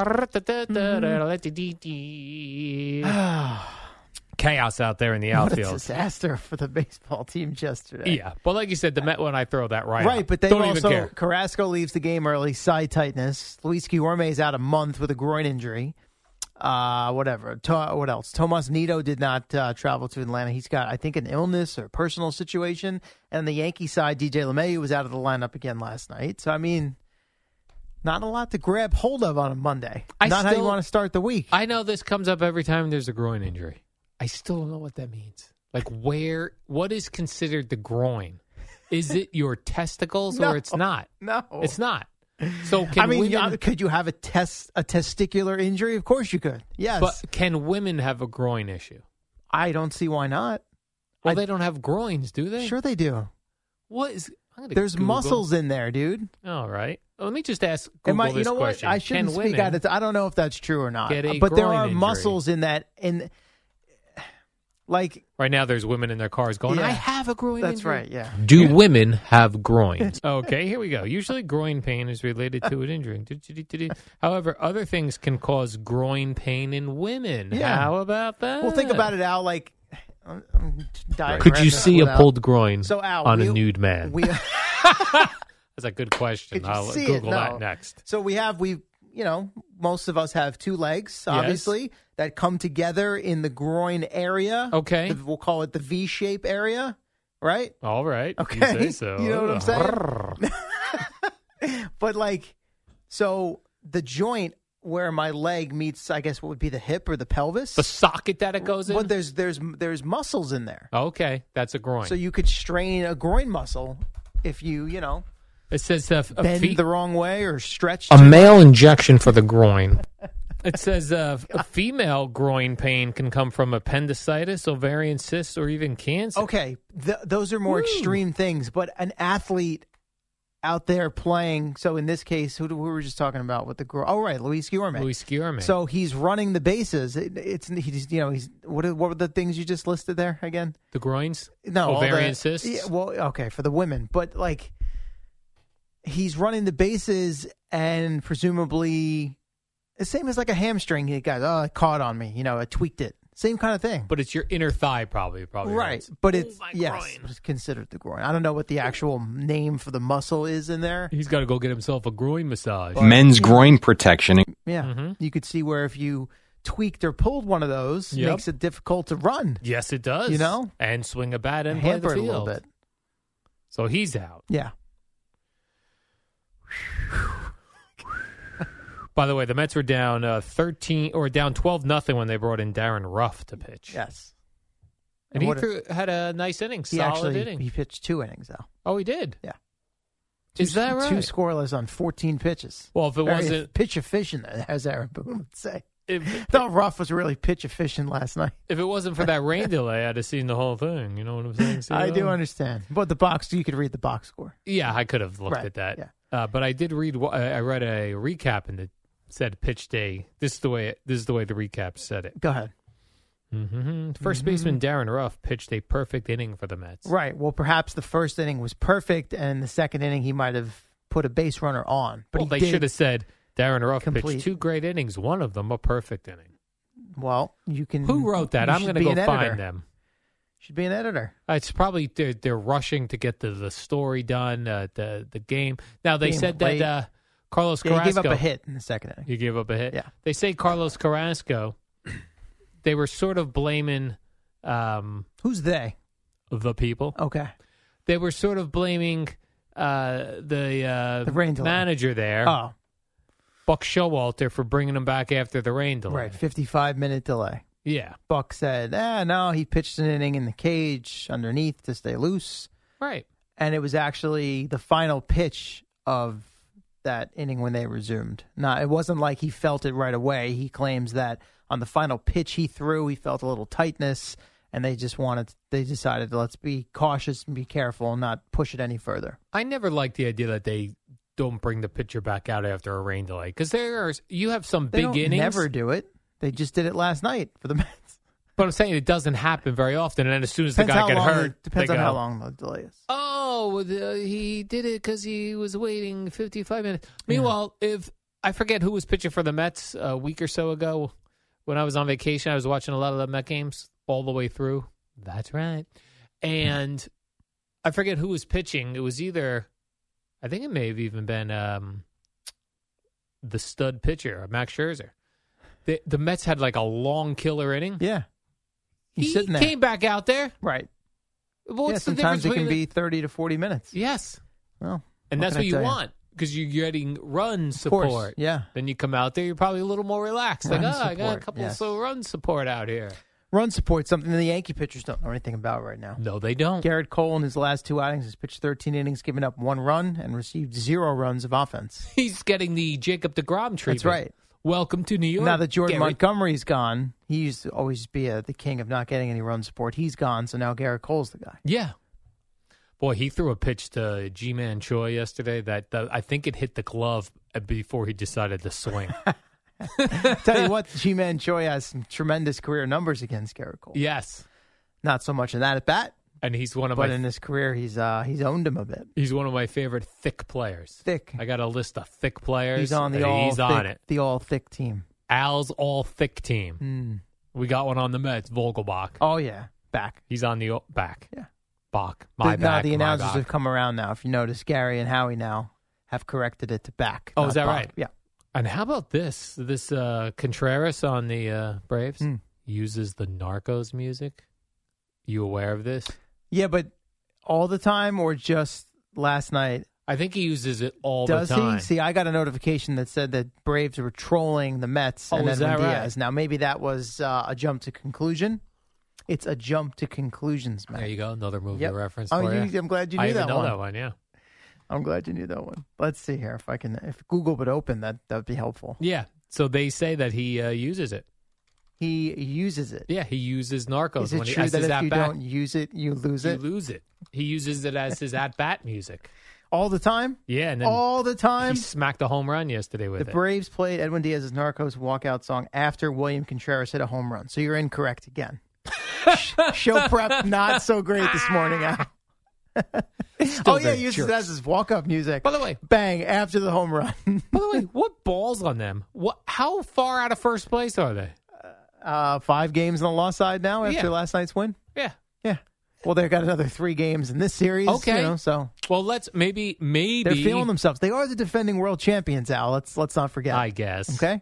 Chaos out there in the What a outfield. disaster for the baseball teams yesterday. Yeah, but like you said, the Met one, I throw that right. Right, out. but they don't also even care. Carrasco leaves the game early, side tightness. Luis Guillorme is out a month with a groin injury. Uh, whatever. To- what else? Tomas Nido did not uh, travel to Atlanta. He's got, I think, an illness or personal situation. And on the Yankee side, D J LeMahieu was out of the lineup again last night. So I mean, not a lot to grab hold of on a Monday. I not how you still- want to start the week. I know this comes up every time there's a groin injury. I still don't know what that means. Like where, what is considered the groin? Is it your testicles No. or it's not? No, It's not. So can I mean, women, uh, could you have a test a testicular injury? Of course you could. Yes, but can women have a groin issue? I don't see why not. Well, I- they don't have groins, do they? Sure, they do. What is? I'm gonna There's Google. muscles in there, dude. All right. Let me just ask Google Am I, you this know question. what? I shouldn't Can speak women out. Of, I don't know if that's true or not. get a But there groin are injury? muscles in that. In Like Right now, there's women in their cars going, Yeah. I have a groin That's injury. right, yeah. Do women have groins? Okay, here we go. Usually groin pain is related to an injury. However, other things can cause groin pain in women. Yeah. How about that? Well, think about it, Al. Like, I'm, I'm diagramming Could you this see a without- pulled groin So, Al, on we- a nude man? We, That's a good question. Could you I'll see it? Google No. that next. So we have we you know most of us have two legs, obviously, that come together in the groin area. Okay, The- we'll call it the V shape area, right? All right. Okay, You say so. You know what I'm saying? But like, so the joint where my leg meets, I guess, what would be the hip or the pelvis, The socket that it goes in? But there's there's there's muscles in there, Okay, that's a groin. so you could strain a groin muscle if you you know it says uh, a bend fe- the wrong way or stretch a too male injection for the groin. It says uh, a female groin pain can come from appendicitis, ovarian cysts, or even cancer. Okay, th- those are more extreme things, but an athlete out there playing. So in this case, who, do, who were we just talking about with the girl? Oh, right, Luis Guillorme. Luis Guillorme. So he's running the bases. It, it's he's you know he's what are, what were the things you just listed there again? The groins? No, all Ovarian the- cysts? Yeah, well, okay, for the women, but like he's running the bases and presumably the same as like a hamstring. He got oh, it caught on me. You know, I tweaked it. Same kind of thing. But it's your inner thigh, probably. probably Right, hurts. but it's Oh, my yes, groin. it's considered the groin. I don't know what the actual name for the muscle is in there. He's got to go get himself a groin massage. Men's groin protection. Yeah, Mm-hmm. you could see where if you tweaked or pulled one of those, Yep. makes it difficult to run. Yes, it does. You know? And swing a bat and play the Hamper it a field. little bit. So he's out. Yeah. By the way, the Mets were down uh, thirteen or down twelve nothing when they brought in Darren Ruff to pitch. Yes. And, And he what- threw, had a nice inning, He solid actually inning. he pitched two innings though. Oh, he did. Yeah. Is that right? Two scoreless on fourteen pitches. Well, if it Very wasn't- pitch efficient, as Aaron Boone would say. If, Thought Ruff was really pitch efficient last night. if it wasn't for that rain delay, I'd have seen the whole thing. You know what I'm saying? See I that? do understand, but the box you could read the box score. Yeah, I could have looked Right, at that. yeah. Uh, but I did read. I I read a recap and it said pitch day. This is the way. This is the way the recap said it. Go ahead. Mm-hmm. First baseman Darren Ruff pitched a perfect inning for the Mets. Right. Well, perhaps the first inning was perfect, and the second inning he might have put a base runner on. But Well, he they did- should have said Darren Ruff complete. pitched two great innings. One of them a perfect inning. Well, you can. Who wrote that? you I'm should going to be go an find editor. them. Should be an editor. Uh, It's probably they're, they're rushing to get the, the story done, uh, the the game. Now they Game said late. that uh, Carlos Yeah, he Carrasco gave up a hit in the second inning. He gave up a hit. Yeah. They say Carlos Carrasco. They were sort of blaming. Um, Who's they? The people. Okay. They were sort of blaming uh, the, uh, The rain delay. manager there, Oh, Buck Showalter, for bringing him back after the rain delay. right. fifty-five minute delay. Yeah. Buck said, ah, no, he pitched an inning in the cage underneath to stay loose. Right. And it was actually the final pitch of that inning when they resumed. Now, it wasn't like he felt it right away. He claims that on the final pitch he threw, he felt a little tightness, and they just wanted, they decided, let's be cautious and be careful and not push it any further. I never liked the idea that they don't bring the pitcher back out after a rain delay because there are you have some They big don't innings. never do it. They just did it last night for the Mets. But I'm saying it doesn't happen very often. And then as soon as Depends the how guy got long hurt, the- depends they on go, how long the delay is. Oh, well, the, he did it because he was waiting fifty-five minutes. Meanwhile, if I forget who was pitching for the Mets a week or so ago when I was on vacation, I was watching a lot of the Met games all the way through. That's right. And I forget who was pitching. It was either, I think it may have even been um, the stud pitcher, Max Scherzer. The, the Mets had like a long killer inning. Yeah. He's he sitting there. came back out there. Right. What's yeah, the sometimes difference it can between be thirty to forty minutes. Yes. Well, And what that's can I what you tell want because you're getting run course, support. yeah. Then you come out there, you're probably a little more relaxed. Run like, oh, I got a support, couple yes. of slow run support out here. Run support, something the Yankee pitchers don't know anything about right now. No, they don't. Garrett Cole in his last two outings has pitched thirteen innings, given up one run, and received zero runs of offense. He's getting the Jacob deGrom treatment. That's right. Welcome to New York. Now that Jordan Garrett. Montgomery's gone, he used to always be a, the king of not getting any run support. He's gone, so now Garrett Cole's the guy. Yeah. Boy, he threw a pitch to G-Man Choi yesterday that uh, I think it hit the glove before he decided to swing. Tell you what, G-Man Choi has some tremendous career numbers against Garrett Cole. Yes. Not so much in that at bat, and he's one of but my in his career, he's uh, he's owned him a bit. he's one of my favorite thick players. Thick. I got a list of thick players. He's on the and all he's thick, on it. the all thick team. Al's all thick team. Mm. We got one on the Mets, Vogelbach. Oh yeah, back. He's on the o- back. Yeah. Bach. My the, back. No, the my announcers back. have come around now. If you notice, Gary and Howie now have corrected it to back. Oh, not is that Bach. right? Yeah. And how about this? This uh, Contreras on the uh, Braves Mm. uses the Narcos music. You aware of this? Yeah, but all the time or just last night? I think he uses it all Does the time. he? See, I got a notification that said that Braves were trolling the Mets Oh, and is Edwin that right? Diaz. Now, maybe that was uh, a jump to conclusion. It's a jump to conclusions, man. There you go. Another movie Yep. reference Oh, for you- you. I'm glad you knew I even that know one. that one, yeah. I'm glad you knew that one. Let's see here if I can. If Google would open, that that would be helpful. Yeah. So they say that he uh, uses it. He uses it. Yeah, he uses Narcos. Is it when he, true as that his if you at-bat. don't use it, you lose You it lose it. He uses it as his at-bat music. all the time? Yeah, and then All the time? he smacked a home run yesterday with The it. Braves played Edwin Diaz's Narcos walkout song after William Contreras hit a home run. So you're incorrect again. Show prep not so great this morning, Al. Oh, yeah, they're he uses it jerks. as his walk-up music. By the way, Bang, after the home run. by the way, what balls on them? What? How far out of first place are they? Uh, five games on the loss side now after Yeah. last night's win? Yeah. Yeah. Well, they've got another three games in this series. Okay. You know, so Well, let's maybe maybe they're feeling themselves. They are the defending world champions, Al. Let's let's not forget. I guess. Okay.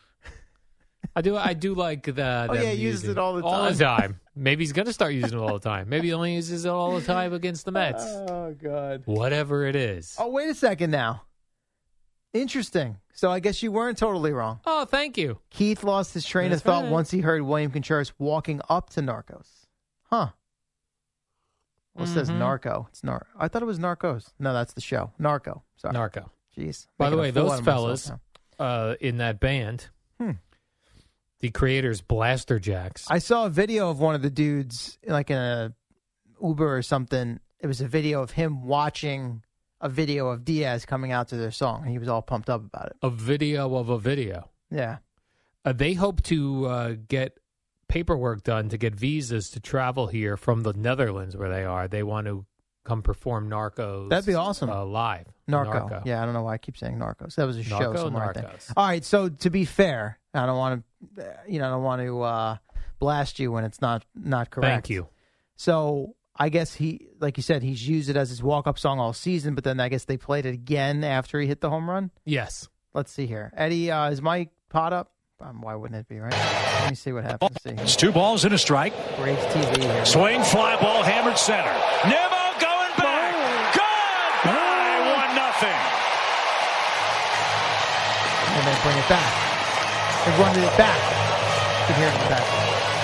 I do. I do like the. Oh, them yeah, he uses using- it all the All the time. time. Maybe he's going to start using it all the time. Maybe he only uses it all the time against the Mets. Oh God. Whatever it is. Oh, wait a second now. Interesting. So I guess you weren't totally wrong. Oh, thank you. Keith lost his train That's of thought right. once he heard William Contreras walking up to Narcos. Huh. Well, it says Mhm. Narco. It's Nar. I thought it was Narcos. No, that's the show. Narco. Sorry. Narco. Jeez. By the Making a way, fool those out of myself fellas now. uh, in that band, Hmm. the creators Blaster Jacks. I saw a video of one of the dudes, like in a Uber or something. It was a video of him watching a video of Diaz coming out to their song, and he was all pumped up about it. A video of a video. Yeah. Uh, they hope to uh, get paperwork done to get visas to travel here from the Netherlands, where they are. They want to come perform Narcos. That'd be awesome. Uh, live. Narco. Yeah, I don't know why I keep saying Narcos. That was a show Narco, somewhere. I think. Narcos. All right. So to be fair, I don't want to, you know, I don't want to uh, blast you when it's not not correct. Thank you. So I guess he, like you said, he's used it as his walk-up song all season, but then I guess they played it again after he hit the home run. Yes. Let's see here. Eddie, uh, is my pot up? Um, why wouldn't it be, right? Let me see what happens. See here. It's two balls and a strike. Braves T V here. Swing, fly ball, hammered center. Nimmo going back. Gone by one nothing. And then bring it back. They run it back. You can hear it in the back.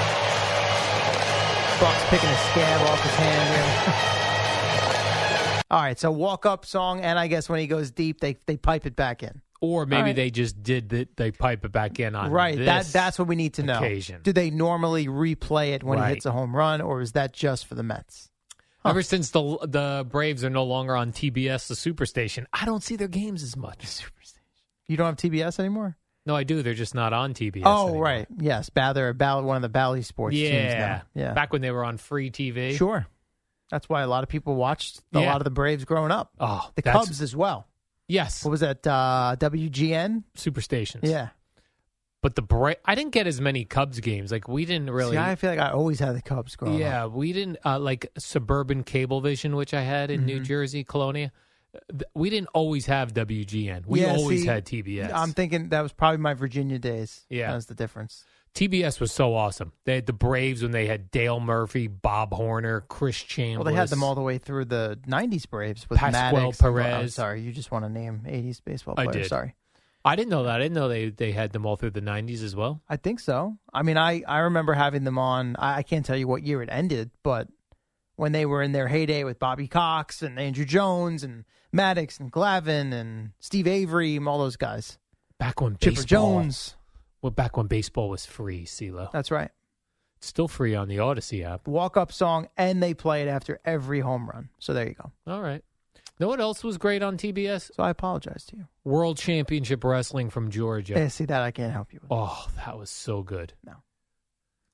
Buck's picking a scab off his hand here. All right, so walk-up song, and I guess when he goes deep, they they pipe it back in. Or maybe All right. they just did that. They pipe it back in on Right, this that that's what we need to know. occasion. Do they normally replay it when Right. he hits a home run, or is that just for the Mets? Ever since the the Braves are no longer on T B S, the Superstation, I don't see their games as much. You don't have T B S anymore? No, I do. They're just not on T B S Oh, anymore. right. Yes, Bally, Bally, one of the Bally Sports teams Yeah. now. Yeah. Back when they were on free T V. Sure. That's why a lot of people watched a Yeah. lot of the Braves growing up. Oh, the that's- Cubs as well. Yes. What was that? Uh, W G N? Superstations. Yeah. But the Bra- I didn't get as many Cubs games. Like, we didn't really. See, I feel like I always had the Cubs growing yeah, up. we didn't uh, like Suburban Cablevision, which I had in New Mhm. Jersey, Colonia. Th- We didn't always have W G N. We Yeah, always see, had T B S. I'm thinking that was probably my Virginia days. Yeah. That was the difference. T B S was so awesome. They had the Braves when they had Dale Murphy, Bob Horner, Chris Chambliss. Well, they had them all the way through the nineties Braves with Pascual Maddox. Perez. I'm sorry, you just want to name eighties baseball I players. did. Sorry. I didn't know that. I didn't know they, they had them all through the nineties as well. I think so. I mean, I, I remember having them on. I, I can't tell you what year it ended, but when they were in their heyday with Bobby Cox and Andrew Jones and Maddox and Glavine and Steve Avery and all those guys. Back when Chipper baseball, Jones. Well, back when baseball was free, CeeLo. That's right. It's still free on the Odyssey app. Walk-up song, and they play it after every home run. So there you go. All right. Know what else was great on T B S? So I apologize to you. World Championship Wrestling from Georgia. Yeah, see, that I can't help you with. Oh, that was so good. No.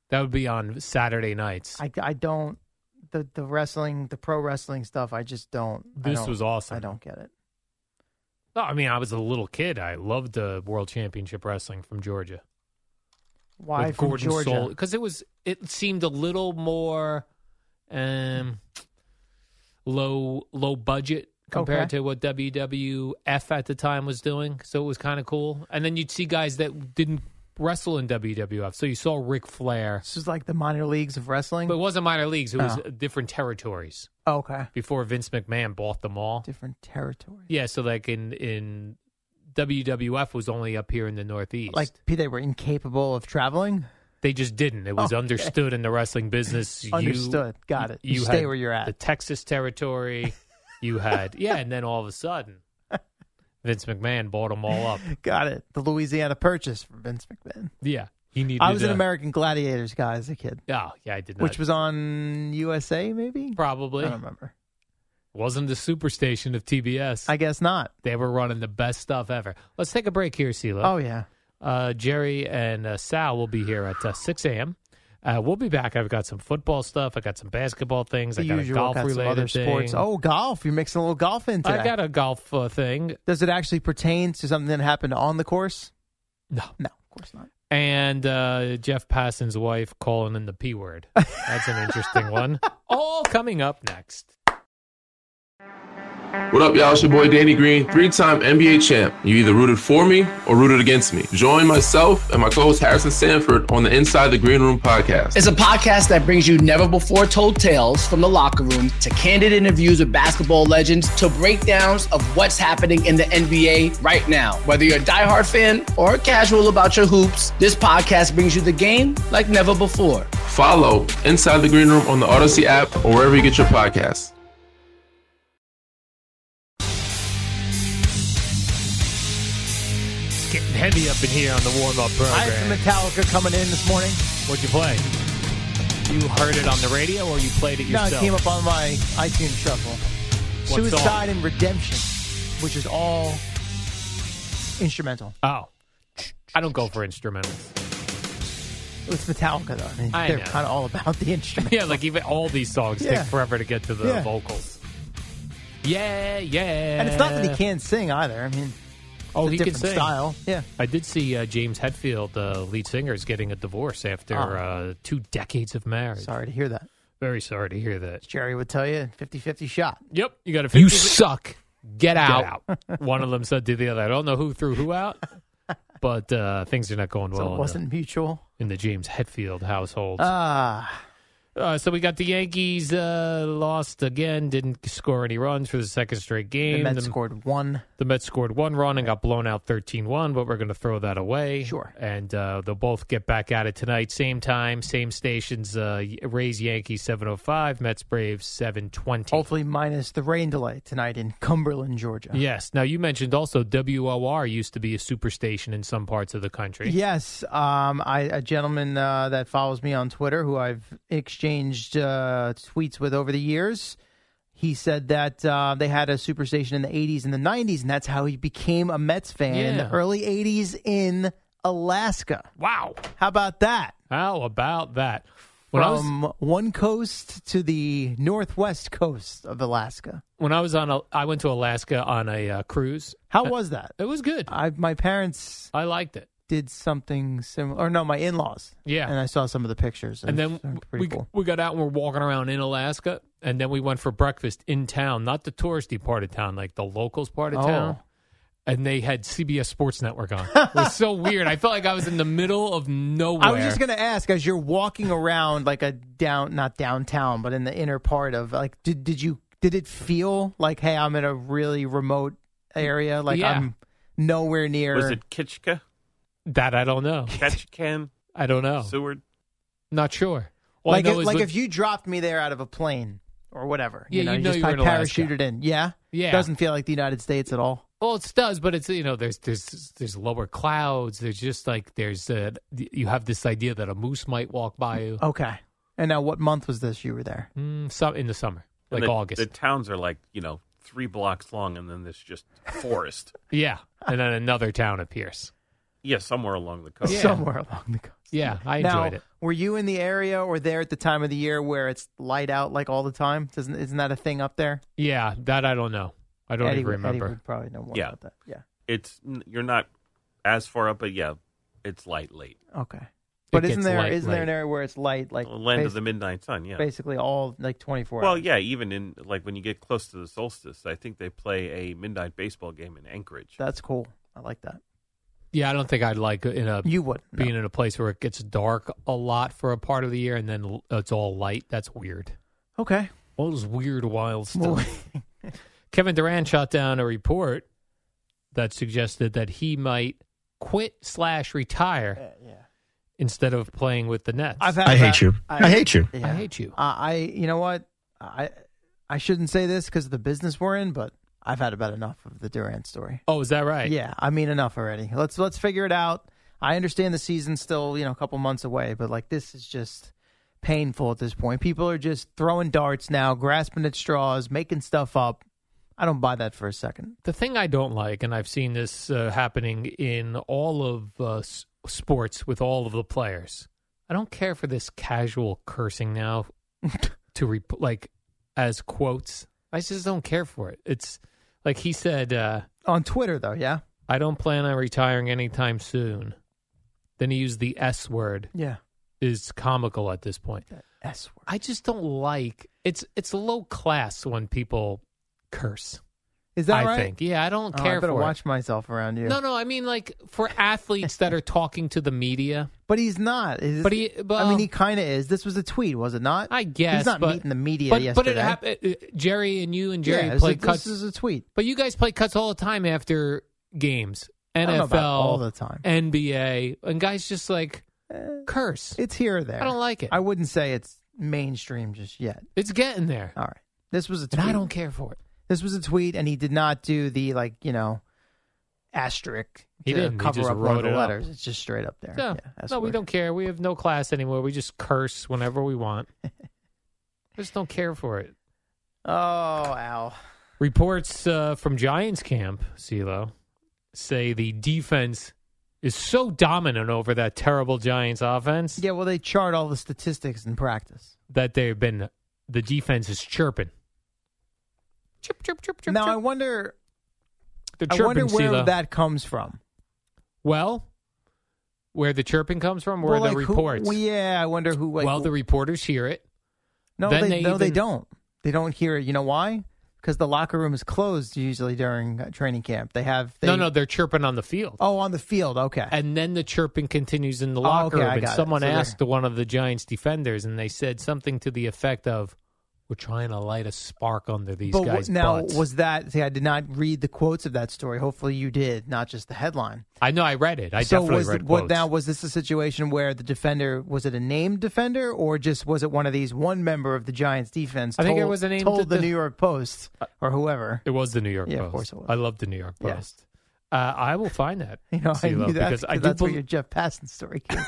That would be on Saturday nights. I, I don't the the wrestling, the pro wrestling stuff. I just don't. I This don't- was awesome. I don't get it. No, I mean, I was a little kid. I loved the World Championship Wrestling from Georgia. Why With from Gordon Georgia? Because it was, it seemed a little more um, low low budget compared Okay. to what W W F at the time was doing. So it was kind of cool. And then you'd see guys that didn't wrestle in W W F. So you saw Ric Flair. This is like the minor leagues of wrestling. But it wasn't minor leagues. It was Oh. different territories. Oh, okay. Before Vince McMahon bought them all. Different territory. Yeah, so like in, in W W F was only up here in the Northeast. Like they were incapable of traveling. They just didn't. It was Okay. understood in the wrestling business. You- Understood. Got it. You You stay had where you're at. The Texas territory. You had, yeah, and then all of a sudden, Vince McMahon bought them all up. Got it. The Louisiana Purchase from Vince McMahon. Yeah. He needed I was an uh, American Gladiators guy as a kid. Oh, yeah, I did not. Which was on U S A, maybe? Probably. I don't remember. Wasn't the superstation of T B S. I guess not. They were running the best stuff ever. Let's take a break here, CeeLo. Oh, yeah. Uh, Jerry and uh, Sal will be here at uh, six a.m. Uh, we'll be back. I've got some football stuff. I got some basketball things. The I got usual, a golf got some related other thing. sports. Oh, golf. You're mixing a little golf in today. I got a golf uh, thing. Does it actually pertain to something that happened on the course? No. No, of course not. And uh, Jeff Passan's wife calling in the P word. That's an interesting one. All coming up next. What up, y'all? It's your boy Danny Green, three-time N B A champ. You either rooted for me or rooted against me. Join myself and my co-host Harrison Sanford on the Inside the Green Room podcast. It's a podcast that brings you never-before-told tales from the locker room to candid interviews with basketball legends to breakdowns of what's happening in the N B A right now. Whether you're a diehard fan or casual about your hoops, this podcast brings you the game like never before. Follow Inside the Green Room on the Odyssey app or wherever you get your podcasts. It's getting heavy up in here on the warm-up program. I had some Metallica coming in this morning. What'd you play? You heard it on the radio or you played it No, yourself? it came up on my iTunes shuffle. What Suicide song? and Redemption, which is all instrumental. Oh. I don't go for instrumentals. It's Metallica, though. I mean, I they're know. kind of all about the instrument. Yeah, like even all these songs Yeah. take forever to get to the Yeah. vocals. Yeah, yeah. And it's not that he can't sing either. I mean, Oh, it's a he can different sing. style. Yeah. I did see uh, James Hetfield, the lead singer, is getting a divorce after Oh. uh, two decades of marriage. Sorry to hear that. Very sorry to hear that. Jerry would tell you fifty-fifty shot. Yep, you got to. You suck. Get out. One of them said to the other. I don't know who threw who out, but uh, things are not going well. So in it the- wasn't mutual. in the James Hetfield household. Ah. Uh, so we got the Yankees uh, lost again, didn't score any runs for the second straight game. The Mets scored one. The Mets scored one run and got blown out thirteen one, but we're going to throw that away. Sure. And uh, they'll both get back at it tonight. Same time, same stations. Uh, Rays Yankees seven oh five, Mets Braves seven twenty. Hopefully minus the rain delay tonight in Cumberland, Georgia. Yes. Now, you mentioned also W O R used to be a superstation in some parts of the country. Yes, um, I, a gentleman uh, that follows me on Twitter, who I've exchanged uh, tweets with over the years, he said that uh, they had a superstation in the eighties and the nineties, and that's how he became a Mets fan in the Yeah. early eighties in Alaska. Wow. How about that? How about that? When I was- From one coast to the northwest coast of Alaska. When I was on, a, I went to Alaska on a uh, cruise. How was that? It was good. I my parents I liked it. did something similar, or no, my in-laws. Yeah. And I saw some of the pictures. And It then was pretty we cool. we got out and we're walking around in Alaska, and then we went for breakfast in town, not the touristy part of town, like the locals part of Oh. town. And they had C B S Sports Network on. It was so weird. I felt like I was in the middle of nowhere. I was just going to ask, as you're walking around like a down, not downtown, but in the inner part of like, did did you did it feel like, hey, I'm in a really remote area, like Yeah. I'm nowhere near? Was it Kitchka? That I don't know. Ketchikan? I don't know. Seward? Not sure. All I like know if, is like with- if you dropped me there out of a plane or whatever? Yeah, you know, you'd you know just you were like in Alaska. parachuted in. Yeah, Yeah. Doesn't feel like the United States at all. Well, it does, but it's, you know, there's there's there's lower clouds. There's just like there's uh, you have this idea that a moose might walk by you. Okay. And now, what month was this you were there? Mm, some in the summer, And like the, August. The towns are like, you know, three blocks long, and then there's just forest. Yeah, and then another town appears. Yeah, somewhere along the coast. Yeah. Somewhere along the coast. Yeah, I now, enjoyed it. Were you in the area or there at the time of the year where it's light out like all the time? Doesn't isn't that a thing up there? Yeah, that I don't know. I don't Eddie, even would- Eddie remember. would probably know more Yeah. about that. Yeah. It's you're not as far up, but yeah, it's light late. Okay. But It isn't gets there light isn't there an late. area where it's light like Land of basi- the midnight sun. Yeah. basically all like twenty-four Well, hours? yeah, even in like when you get close to the solstice, I think they play a midnight baseball game in Anchorage. That's cool. I like that. Yeah, I don't think I'd like in a You wouldn't, no. being in a place where it gets dark a lot for a part of the year and then l- it's all light. That's weird. Okay. All this weird, wild stuff. Kevin Durant shot down a report that suggested that he might quit slash retire yeah. instead of playing with the Nets. I've had I hate that- you. I hate you. yeah. I hate you. Uh, I you know what? I I shouldn't say this because of the business we're in, but I've had about enough of the Durant story. Oh, is that right? Yeah, I mean enough already. Let's let's figure it out. I understand the season's still, you know, a couple months away, but like this is just painful at this point. People are just throwing darts now, grasping at straws, making stuff up. I don't buy that for a second. The thing I don't like, and I've seen this uh, happening in all of uh, s- sports with all of the players, I don't care for this casual cursing now to re- like as quotes. I just don't care for it. It's like he said uh, on Twitter, though. Yeah, I don't plan on retiring anytime soon. Then he used the S word. Yeah, is comical at this point. That S word. I just don't like it's. It's low class when people curse. Is that I right? think. Yeah, I don't Oh, care I better for watch it. myself around you. No, no, I mean like for athletes that are talking to the media. But he's not. Is- But he- I well- mean, he kind of is. This was a tweet, was it not? I guess he's not but, meeting the media but, yesterday. But it happened. Jerry and you and Jerry yeah, it was play a- cuts. This is a tweet. But you guys play cuts all the time after games. don't know N F L, about all the time. N B A, and guys just like curse. It's here or there. I don't like it. I wouldn't say it's mainstream just yet. It's getting there. All right. This was a And tweet. I don't care for it. This was a tweet, and he did not do the, like, you know, asterisk He to didn't. He cover just up one of wrote the it up. letters. It's just straight up there. No, Yeah, S no, we word. don't care. We have no class anymore. We just curse whenever we want. I just don't care for it. Oh, ow. Reports uh, from Giants camp, CeeLo, say the defense is so dominant over that terrible Giants offense Yeah, well, they chart all the statistics in practice. that they've been the defense is chirping. Chirp, chirp, chirp, chirp. Now, chirp. I wonder, They're I wonder chirping, where CeeLo. that comes from. Well, where the chirping comes from, where Well, the like, who- reports. well, yeah, I wonder who. Like, well, the reporters hear it. no, then they, they no, they even- don't. They don't hear it. You know why? Because the locker room is closed usually during uh, training camp. They have they, no, no, they're chirping on the field. Oh, on the field. Okay. And then the chirping continues in the Oh, locker okay, room. I And got it. someone So they're- asked one of the Giants defenders, and they said something to the effect of, "We're trying to light a spark under these But guys' what, now, butts." was that? See, I did not read the quotes of that story. Hopefully, you did, not just the headline. I know I read it. I so definitely was read the, what quotes. now? Was this a situation where the defender was it a named defender, or just was it one of these one member of the Giants defense? I think it told- was a named told the de- New York Post or whoever. It was the New York Yeah, Post. of course it was. I love the New York Yeah. Post. Uh, I will find that. You know, I CeeLo, knew that because I do that's where bel- your Jeff Passan story came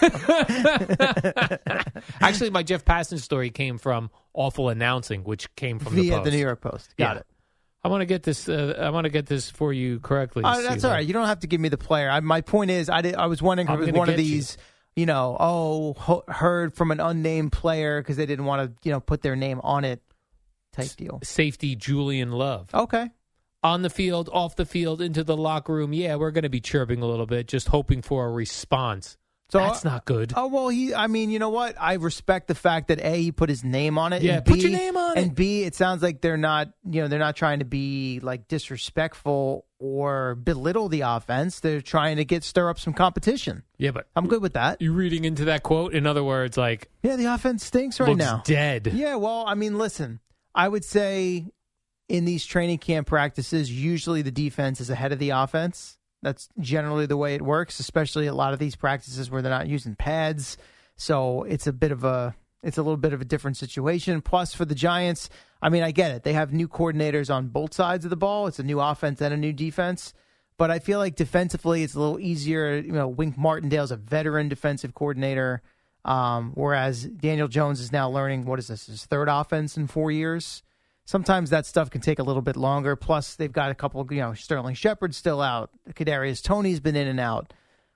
from. Actually, my Jeff Passan story came from Awful Announcing, which came from the Via Post. the New York Post. Got Yeah. it. I want to get this. Uh, I want to get this for you correctly. Oh, that's CeeLo. all right. You don't have to give me the player. I, my point is, I, did, I was wondering if I'm it was gonna one of get you. these, you. know, oh, ho- heard from an unnamed player because they didn't want to, you know, put their name on it type deal. Safety Julian Love. Okay. On the field, off the field, into the locker room. Yeah, we're going to be chirping a little bit, just hoping for a response. So That's not good. Oh, well, he, I mean, you know what? I respect the fact that A, he put his name on it. Yeah, and put B, your name on and it. B, it sounds like they're not, you know, they're not trying to be like disrespectful or belittle the offense. They're trying to get stir up some competition. Yeah, but I'm good with that. You reading into that quote? In other words, like, Yeah, the offense stinks right looks now. dead. Yeah, well, I mean, listen, I would say in these training camp practices, usually the defense is ahead of the offense. That's generally the way it works, especially a lot of these practices where they're not using pads. So it's a bit of a it's a little bit of a different situation. Plus, for the Giants, I mean, I get it. They have new coordinators on both sides of the ball. It's a new offense and a new defense. But I feel like defensively, it's a little easier. You know, Wink Martindale's a veteran defensive coordinator, um, whereas Daniel Jones is now learning, what is this, his third offense in four years? Sometimes that stuff can take a little bit longer. Plus, they've got a couple, you know, Sterling Shepard's still out. Kadarius Toney's been in and out.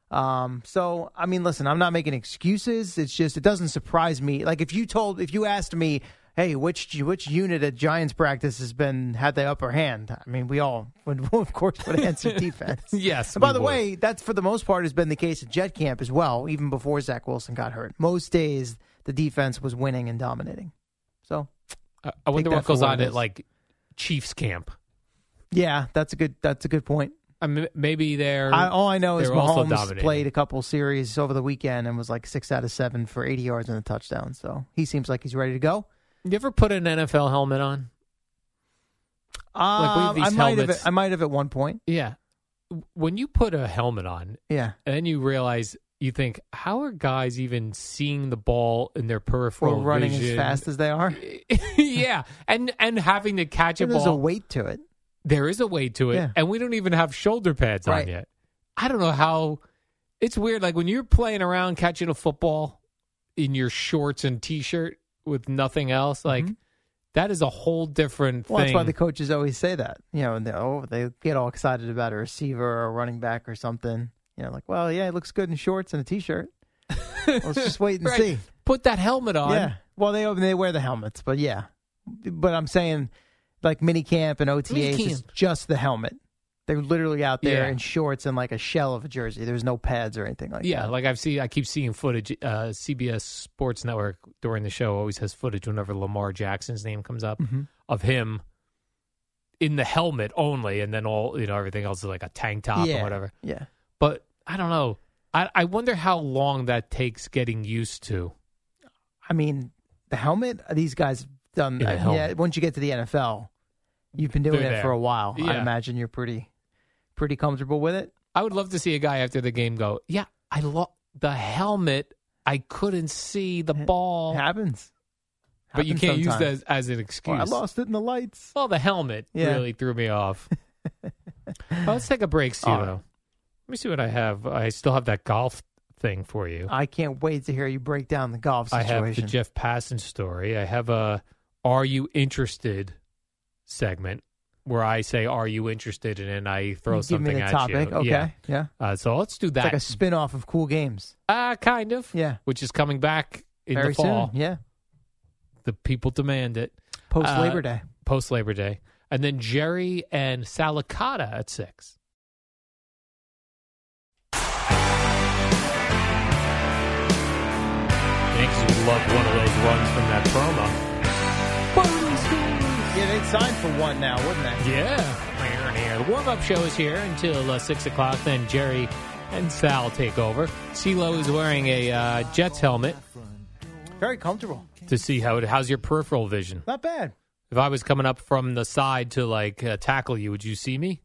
Um, so, I mean, listen, I'm not making excuses. It's just, it doesn't surprise me. Like if you told, if you asked me, hey, which which unit at Giants practice has been, had the upper hand? I mean, we all would, of course, would answer defense. Yes. And by we the would. way, that's for the most part has been the case at Jet Camp as well, even before Zach Wilson got hurt. Most days, the defense was winning and dominating. So, I, I wonder that what for goes what on it at is. like Chiefs camp. yeah, that's a good, that's a good point. I mean, maybe they're. I, all I know is they're also Mahomes dominating. played a couple series over the weekend and was like six out of seven for eighty yards and a touchdown. So he seems like he's ready to go. You ever put an N F L helmet on? Um, Like, we have these I might have. helmets- I might have at one point. Yeah. When you put a helmet on, Yeah. and then you realize, you think, how are guys even seeing the ball in their peripheral Or running vision? as fast as they are. Yeah, and and having to catch a There's ball. a weight to it. There is a weight to it, Yeah. and we don't even have shoulder pads Right. on yet. I don't know how. It's weird. Like when you're playing around catching a football in your shorts and t-shirt with nothing else, like that is a whole different Well, thing. that's why the coaches always say that. You know, and they, oh, they get all excited about a receiver or a running back or something. You know, like, well, yeah, it looks good in shorts and a t-shirt. Let's just wait and Right. see. Put that helmet on. Yeah. Well, they they wear the helmets, but yeah. But I'm saying, like mini camp and O T As, it's Minicamp. just the helmet. They're literally out there Yeah. in shorts and like a shell of a jersey. There's no pads or anything like Yeah, that. like I've seen, I keep seeing footage. Uh, C B S Sports Network during the show always has footage whenever Lamar Jackson's name comes up Mhm. of him in the helmet only, and then all you know everything else is like a tank top yeah. or whatever. Yeah. But I don't know. I I wonder how long that takes getting used to. I mean, the helmet, these guys have done Yeah, uh, helmet. yeah, once you get to the N F L, you've been doing They're it for there. a while. I Yeah. imagine you're pretty pretty comfortable with it. I would love to see a guy after the game go, "Yeah, I lo- the helmet. I couldn't see the ball." It happens. But you Happens can't use that sometimes. as, as an excuse. Oh, I lost it in the lights. Well, the helmet Yeah. really threw me off. Well, let's take a break, All Steve. right. Let me see what I have. I still have that golf thing for you. I can't wait to hear you break down the golf I situation. have the Jeff Passan story. I have a "Are you interested?" segment where I say, "Are you interested?" and then I throw You give something me the at topic. you. Okay. Yeah. Yeah. Uh, so let's do It's that. like a spin-off of Cool Games. uh, kind of. Yeah. Which is coming back in Very the fall. soon. Yeah. The people demand it. Post Uh, Labor Day. Post Labor Day. And then Jerry and Salicata at six. Yankees would love one of those runs from that promo. Yeah, they'd sign for one now, wouldn't they? Yeah. The warm-up show is here until uh, six o'clock. Then Jerry and Sal take over. CeeLo is wearing a uh, Jets helmet Very comfortable. to see how it, how's your peripheral vision. Not bad. If I was coming up from the side to like uh, tackle you, would you see me?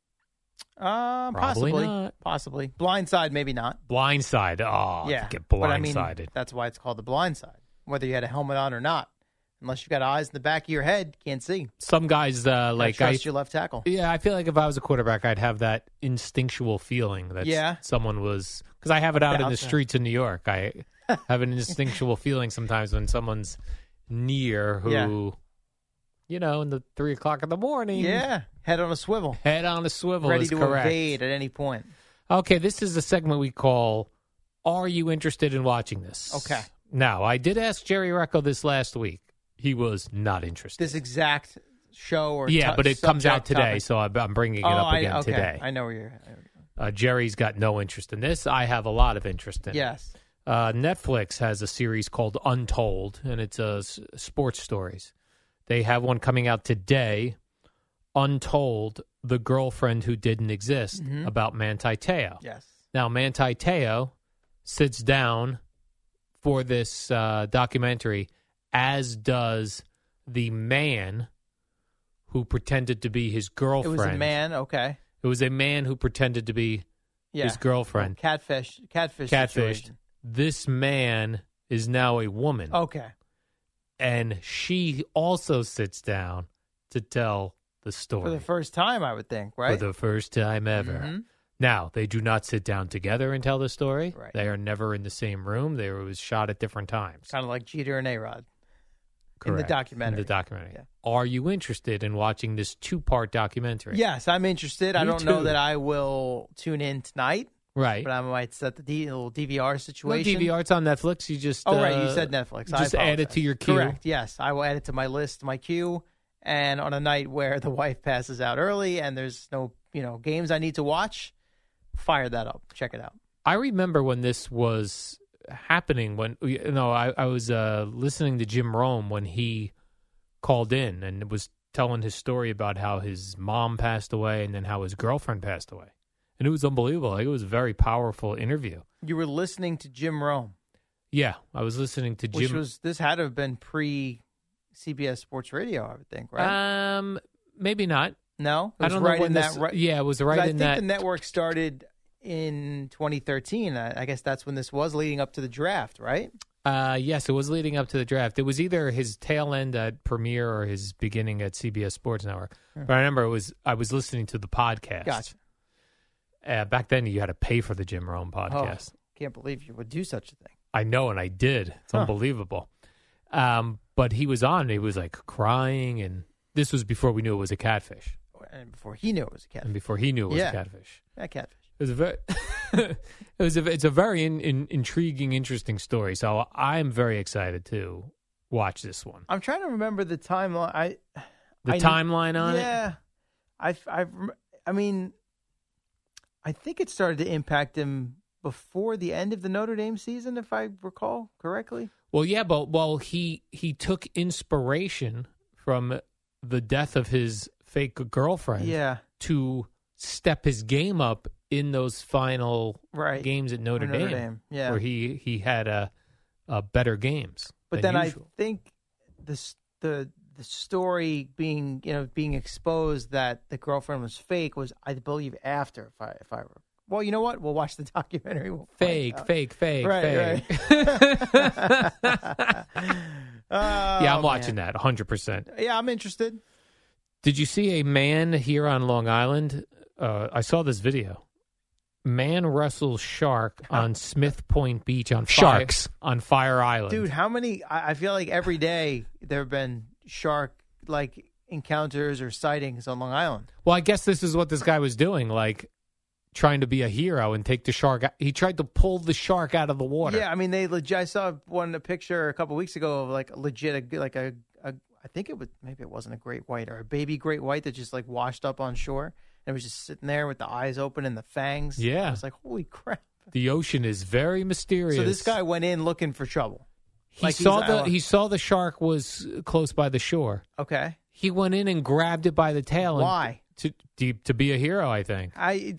Um, Probably possibly. not. Possibly. Blind side, maybe not. Blindside. Oh, yeah. get But I mean, blindsided. that's why it's called the blind side. Whether you had a helmet on or not. Unless you've got eyes in the back of your head, can't see. Some guys uh, like I trust your left tackle. Yeah, I feel like if I was a quarterback, I'd have that instinctual feeling that Yeah. someone was because I have it out in the About that. streets in New York. I have an instinctual feeling sometimes when someone's near who, Yeah. you know, in the three o'clock in the morning, Yeah. Head on a swivel. head on a swivel Ready is to correct. evade at any point. Okay, this is a segment we call "Are You Interested in Watching This?" Okay. Now, I did ask Jerry Recco this last week. He was not interested. This exact show or yeah, tu- but it comes out subject today, topic? so I'm I'm bringing it Oh, up I- again okay. today. I know where you're. Uh, Jerry's got no interest in this. I have a lot of interest in Yes. it. Uh, Netflix has a series called Untold, and it's uh, s- sports stories. They have one coming out today, Untold, The Girlfriend Who Didn't Exist, Mhm. about Manti Te'o. Yes. Now, Manti Te'o sits down for this uh, documentary, as does the man who pretended to be his It girlfriend. was a man. Okay. It was a man who pretended to be Yeah. his girlfriend. Catfish. Catfish. Catfished. situation. This man is now a woman. Okay. And she also sits down to tell the story. For the first time, I would think, right? For the first time ever. Mhm. Now, they do not sit down together and tell the story. Right. They are never in the same room. They were shot at different times. Kind of like Jeter and A-Rod. In the Correct. documentary. In the documentary. Yeah. Are you interested in watching this two-part documentary? Yes, I'm interested. I Me don't know too. that I will tune in tonight. Right. But I might set the D, little D V R No situation. D V R, it's on Netflix. You just Oh, right. uh, You said Netflix. I Just add it apologize. to your queue. Correct. Yes. I will add it to my list, my queue. And on a night where the wife passes out early and there's no, you know, games I need to watch, fire that up. Check it out. I remember when this was happening. When you know, I, I was uh, listening to Jim Rome when he called in and was telling his story about how his mom passed away and then how his girlfriend passed away, and it was unbelievable. Like, it was a very powerful interview. You were listening to Jim Rome. Yeah, I was listening to Jim. Which was, this had to have been pre C B S Sports Radio, I would think, right? Um, maybe not. No, it I was don't know right when in this- that. Right, yeah, it was right 'cause I in think that- the network started in twenty thirteen. I, I guess that's when this was leading up to the draft, right? Uh, yes, it was leading up to the draft. It was either his tail end at Premiere or his beginning at C B S Sports Network. Hmm. But I remember it was I was listening to the podcast. Gotcha. Uh, back then, you had to pay for the Jim Rome podcast. Oh, can't believe you would do such a thing. I know, and I did. It's Huh. unbelievable. Um, but he was on. And he was like crying, and this was before we knew it was a catfish, And before he knew it was a catfish. and before he knew it was Yeah. a catfish. Yeah, catfish. It was a very, it was a, it's a very in, in, intriguing, interesting story. So I'm very excited to watch this one. I'm trying to remember the timeline. I The I- timeline on it? Yeah, I I I mean, I think it started to impact him before the end of the Notre Dame season, if I recall correctly. Well, yeah, but well, he he took inspiration from the death of his fake girlfriend, Yeah. to step his game up in those final Right. games at Notre, For Notre Dame, Dame, yeah. where he he had a, a better games. But than then usual. I think this the the story being you know being exposed that the girlfriend was fake was, I believe, after if I if I were. Well, you know what? We'll watch the documentary. We'll find fake, out. fake, fake, Right, fake. right. yeah, I'm Oh, watching man. that one hundred percent. Yeah, I'm interested. Did you see a man here on Long Island? Uh, I saw this video. Man wrestles shark on Smith Point Beach on Fire, Sharks. on Fire Island. Dude, how many? I, I feel like every day there have been shark like encounters or sightings on Long Island. Well, I guess this is what this guy was doing, like trying to be a hero and take the shark. out- He tried to pull the shark out of the water. Yeah, I mean they legit. I saw one a picture a couple weeks ago of like a legit, a, like a, a. I think it was maybe it wasn't a great white or a baby great white that just like washed up on shore and was just sitting there with the eyes open and the fangs. Yeah. I was like, holy crap! The ocean is very mysterious. So this guy went in looking for trouble. he Like, he's- saw the I- he saw the shark was close by the shore. Okay. He went in and grabbed it by the tail. and- Why? To to, to be a hero, I think. I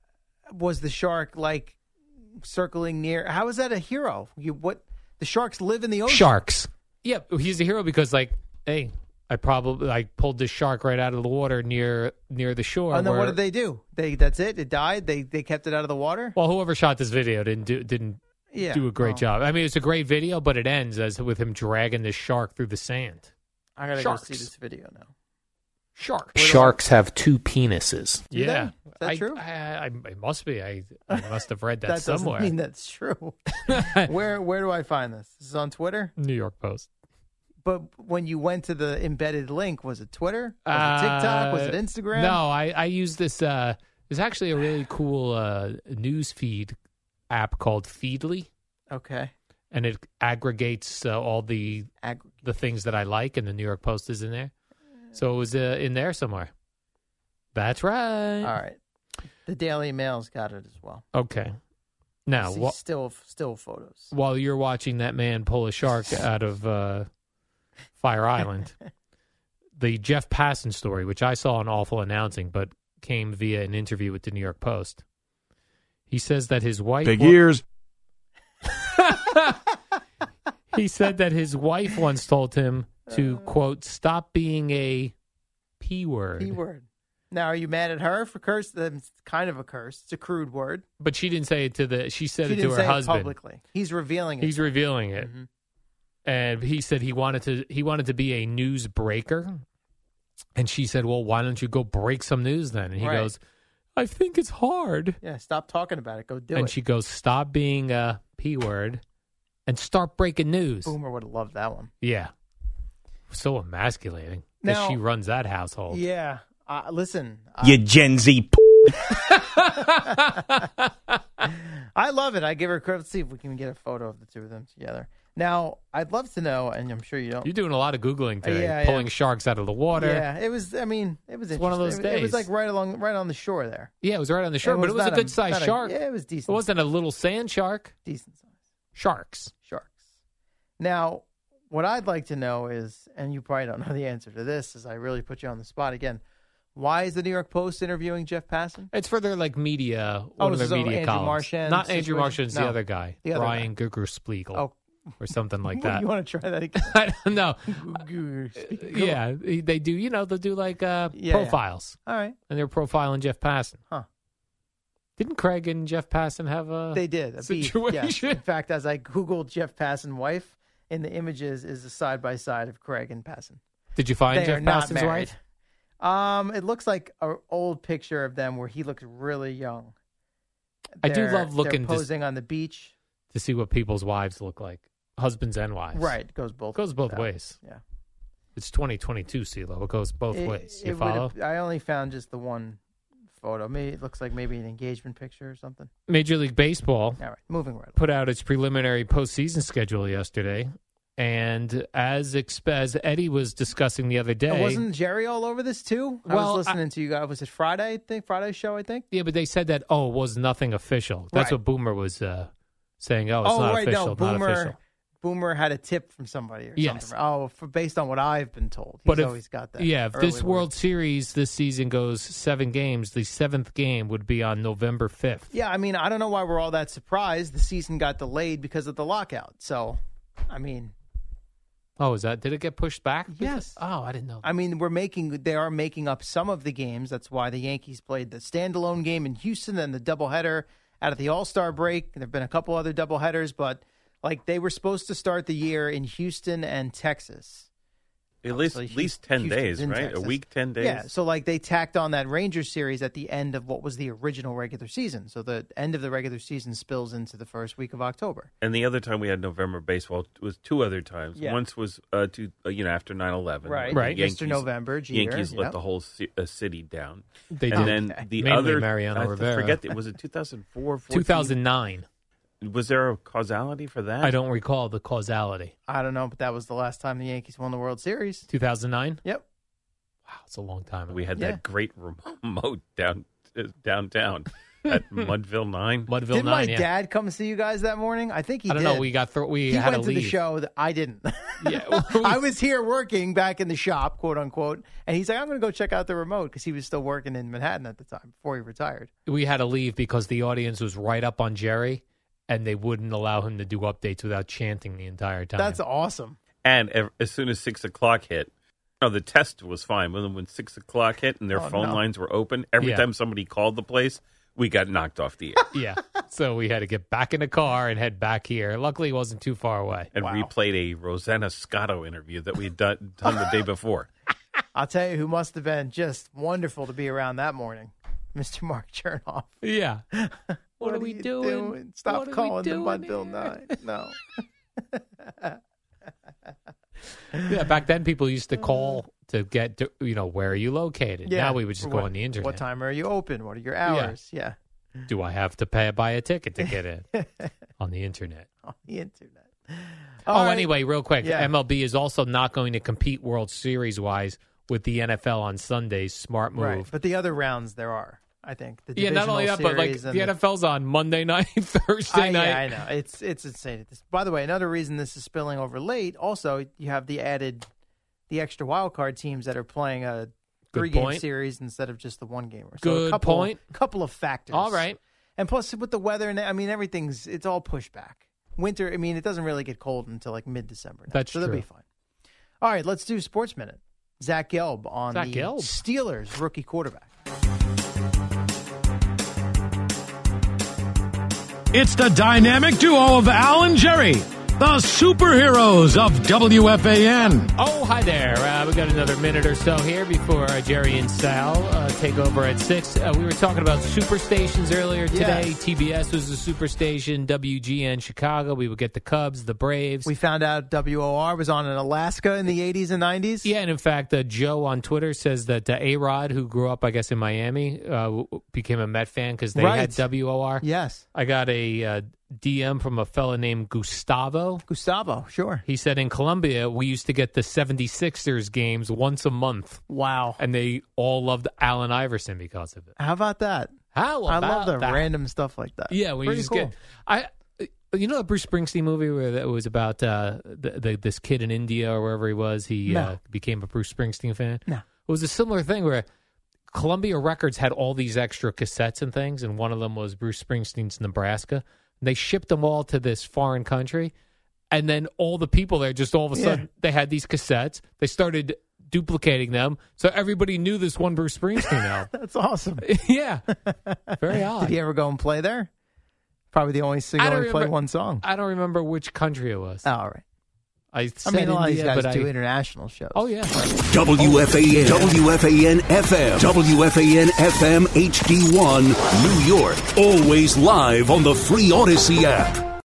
was the shark like circling near. How is that a hero? You what? The sharks live in the ocean. Sharks. Yeah, he's a hero because, like, hey, I probably I pulled this shark right out of the water near near the shore. And then what where- did they do? They that's it. It died. They they kept it out of the water. Well, whoever shot this video didn't do didn't Yeah, do a great well. job. I mean, it's a great video, but it ends as with him dragging this shark through the sand. I gotta Sharks. go see this video now. Sharks. Sharks have two penises. Do yeah, they? Is that I, true? I, I, it must be. I, I must have read that, That doesn't somewhere. mean that's true. where where do I find this? This is on Twitter. New York Post. But when you went to the embedded link, was it Twitter? Was it TikTok? Was it Uh, Instagram? No, I, I use this. Uh, there's actually a really cool uh, news feed app called Feedly, Okay. and it aggregates uh, all the Ag- the things that I like, and the New York Post is in there. So it was uh, in there somewhere. That's right. All right. The Daily Mail's got it as well. Okay. Now, See wha- still still photos. while you're watching that man pull a shark out of uh, Fire Island, the Jeff Passan story, which I saw in Awful Announcing, but came via an interview with the New York Post. He says that his wife... Big wa- ears. He said that his wife once told him to, quote, stop being a P word. P word. Now, are you mad at her for curse? That's kind of a curse. It's a crude word. But she didn't say it to the... She said She it to didn't her say husband. it publicly. He's revealing it. He's revealing it. Mhm. And he said he wanted to he wanted to be a news breaker. And she said, well, why don't you go break some news then? And he Right. goes, I think it's hard. Yeah, stop talking about it. Go do and it. she goes, stop being a P word and start breaking news. Boomer would have loved that one. Yeah. So emasculating. Now- that she runs that household. Yeah. Uh, listen. You Gen Z. P- I love it. I give her credit. Let's see if we can get a photo of the two of them together. Now, I'd love to know, and I'm sure you don't. You're doing a lot of Googling today, Yeah, pulling yeah. sharks out of the water. Yeah, it was, I mean, it was It's one of those interesting. It was- It was days. like right along, right on the shore there. Yeah, it was right on the shore, It but it was a not good sized not a- shark. yeah, it was decent. It wasn't a little sand shark. Decent size. Sharks. Sharks. Now, what I'd like to know is, and you probably don't know the answer to this, as I really put you on the spot again. Why is the New York Post interviewing Jeff Passan? It's for their like media, Oh, one of their so media Andrew columns. Marchand Not Andrew situation? Marchand, the No. other guy, The other Brian Gugerspiegel, Oh. or something like that. You want to try that again? I don't know. Gugerspiegel. Yeah, they do. You know, they'll do like uh, Yeah, yeah. profiles. All right. And they're profiling Jeff Passan. Huh. Didn't Craig and Jeff Passan have a They did. A beef, situation? yes. In fact, as I Googled Jeff Passan wife, in the images is a side by side of Craig and Passan. Did you find They Jeff are not Passan's married. wife? Um, it looks like an old picture of them where he looks really young. I do They're- love looking They're to- posing on the beach. To see what people's wives look like, husbands and wives. Right, goes both goes both that. ways. Yeah. It's twenty twenty-two, CeeLo. It goes both It- ways. it You would follow? have- I only found just the one photo. Maybe it looks like maybe an engagement picture or something. Major League Baseball All right, moving right. put out its preliminary postseason schedule yesterday, and as exp- as Eddie was discussing the other day, Oh, wasn't Jerry all over this too? I Well, was listening to you guys. Was it Friday? I think Friday's show. I think. yeah, but they said that oh, it was nothing official. That's Right. what Boomer was uh, saying. Oh, it's oh not right, official. no, not Boomer. official. Boomer had a tip from somebody or Yes. something. Oh, for, based on what I've been told, he's But if, always got that. yeah, if early this word. World Series this season goes seven games, the seventh game would be on November fifth. Yeah, I mean, I don't know why we're all that surprised. The season got delayed because of the lockout. So, I mean, Oh, is that? Did it get pushed back? Yes. Oh, I didn't know. I mean, we're making they are making up some of the games. That's why the Yankees played the standalone game in Houston and the doubleheader out of the All-Star break. There've been a couple other doubleheaders, but like they were supposed to start the year in Houston and Texas. At least, Obviously, at least ten Houston's days, in right? Texas. A week, ten days. Yeah, so like they tacked on that Rangers series at the end of what was the original regular season. So the end of the regular season spills into the first week of October. And the other time we had November baseball was two other times. Yeah. Once was uh, to, uh, you know after nine eleven. Right. The Right. Mister November, Jeter, Yankees let yep. the whole ci- uh, city down. They and did. then Okay. the Mainly other Mariano I Rivera. forget the, was it two thousand four, two thousand nine. Was there a causality for that? I don't recall the causality. I don't know, but that was the last time the Yankees won the World Series. two thousand nine? Yep. Wow, it's a long time ago. We had Yeah. that great remote down uh, downtown at Mudville nine. Mudville Did my nine, yeah. dad come see you guys that morning? I think he I don't did. know. We got through. We he had went to to the leave. show. That I didn't. Yeah, I was here working back in the shop, quote unquote, and he's like, "I'm going to go check out the remote" because he was still working in Manhattan at the time before he retired. We had to leave because the audience was right up on Jerry, and they wouldn't allow him to do updates without chanting the entire time. That's awesome. And ev- as soon as six o'clock hit, no, the test was fine. When when six o'clock hit and their Oh, phone no. lines were open, every Yeah. time somebody called the place, we got knocked off the air yeah. So we had to get back in the car and head back here. Luckily, it wasn't too far away. and replayed a Rosanna Scotto interview that we'd done, done the day before. I'll tell you who must have been just wonderful to be around that morning, Mister Mark Chernoff. Yeah. What, What are are we you doing? doing? Stop What are we calling the doing Mudville here? Nine. No. Yeah, back then people used to call to get, to, you know, where are you located? Yeah. Now we would just go What- on the internet. What time are you open? What are your hours? Yeah. Do I have to pay buy a ticket to get in on the internet? On the internet. Oh, All right. anyway, real quick, Yeah. M L B is also not going to compete World Series wise with the N F L on Sundays. Smart move. Right. But the other rounds there are, I think. The Yeah, not only that, divisional but like series and the N F L's on Monday night, Thursday I, night. Yeah, I know. It's it's insane. This, by the way, another reason this is spilling over late, also, you have the added, the extra wild card teams that are playing a Good three-game point. series instead of just the one gamer. So Good a couple, point. couple of factors. All right. And plus, with the weather, and I mean, everything's, it's all pushed back. Winter, I mean, it doesn't really get cold until like mid-December now. That's so they'll true. be fine. All right, let's do Sports Minute. Zach Gelb on Zach the Gelb. Steelers rookie quarterback. It's the dynamic duo of Al and Jerry, the superheroes of W F A N. Oh, hi there. Uh, we got another minute or so here before uh, Jerry and Sal uh, take over at six. Uh, we were talking about superstations earlier today. Yes. T B S was a superstation. W G N Chicago. We would get the Cubs, the Braves. We found out W O R was on in Alaska in the eighties and nineties. Yeah, and in fact, uh, Joe on Twitter says that uh, A-Rod, who grew up, I guess, in Miami, uh, w- became a Met fan because they Right. had W O R. Yes. I got a uh, D M from a fella named Gustavo. Gustavo, sure. He said in Colombia, we used to get the seventy-sixers games once a month. Wow. And they all loved Allen Iverson because of it. How about that? How I about love the that? random stuff like that. Yeah, when you Pretty just cool. get... I, you know the Bruce Springsteen movie where it was about uh, the, the, this kid in India or wherever he was, he No. uh, became a Bruce Springsteen fan? No. It was a similar thing where Columbia Records had all these extra cassettes and things, and one of them was Bruce Springsteen's Nebraska. They shipped them all to this foreign country, and then all the people there just all of a sudden, Yeah. they had these cassettes. They started duplicating them, so everybody knew this one Bruce Springsteen album. That's awesome. Yeah. Very odd. Did he ever go and play there? Probably the only singer I don't only play remember- one song. I don't remember which country it was. Oh, all right. I, I said mean, a lot of these India, guys but do I, international shows. Oh, yeah. W F A N, W F A N F M, W F A N F M H D one, New York. Always live on the free Odyssey app.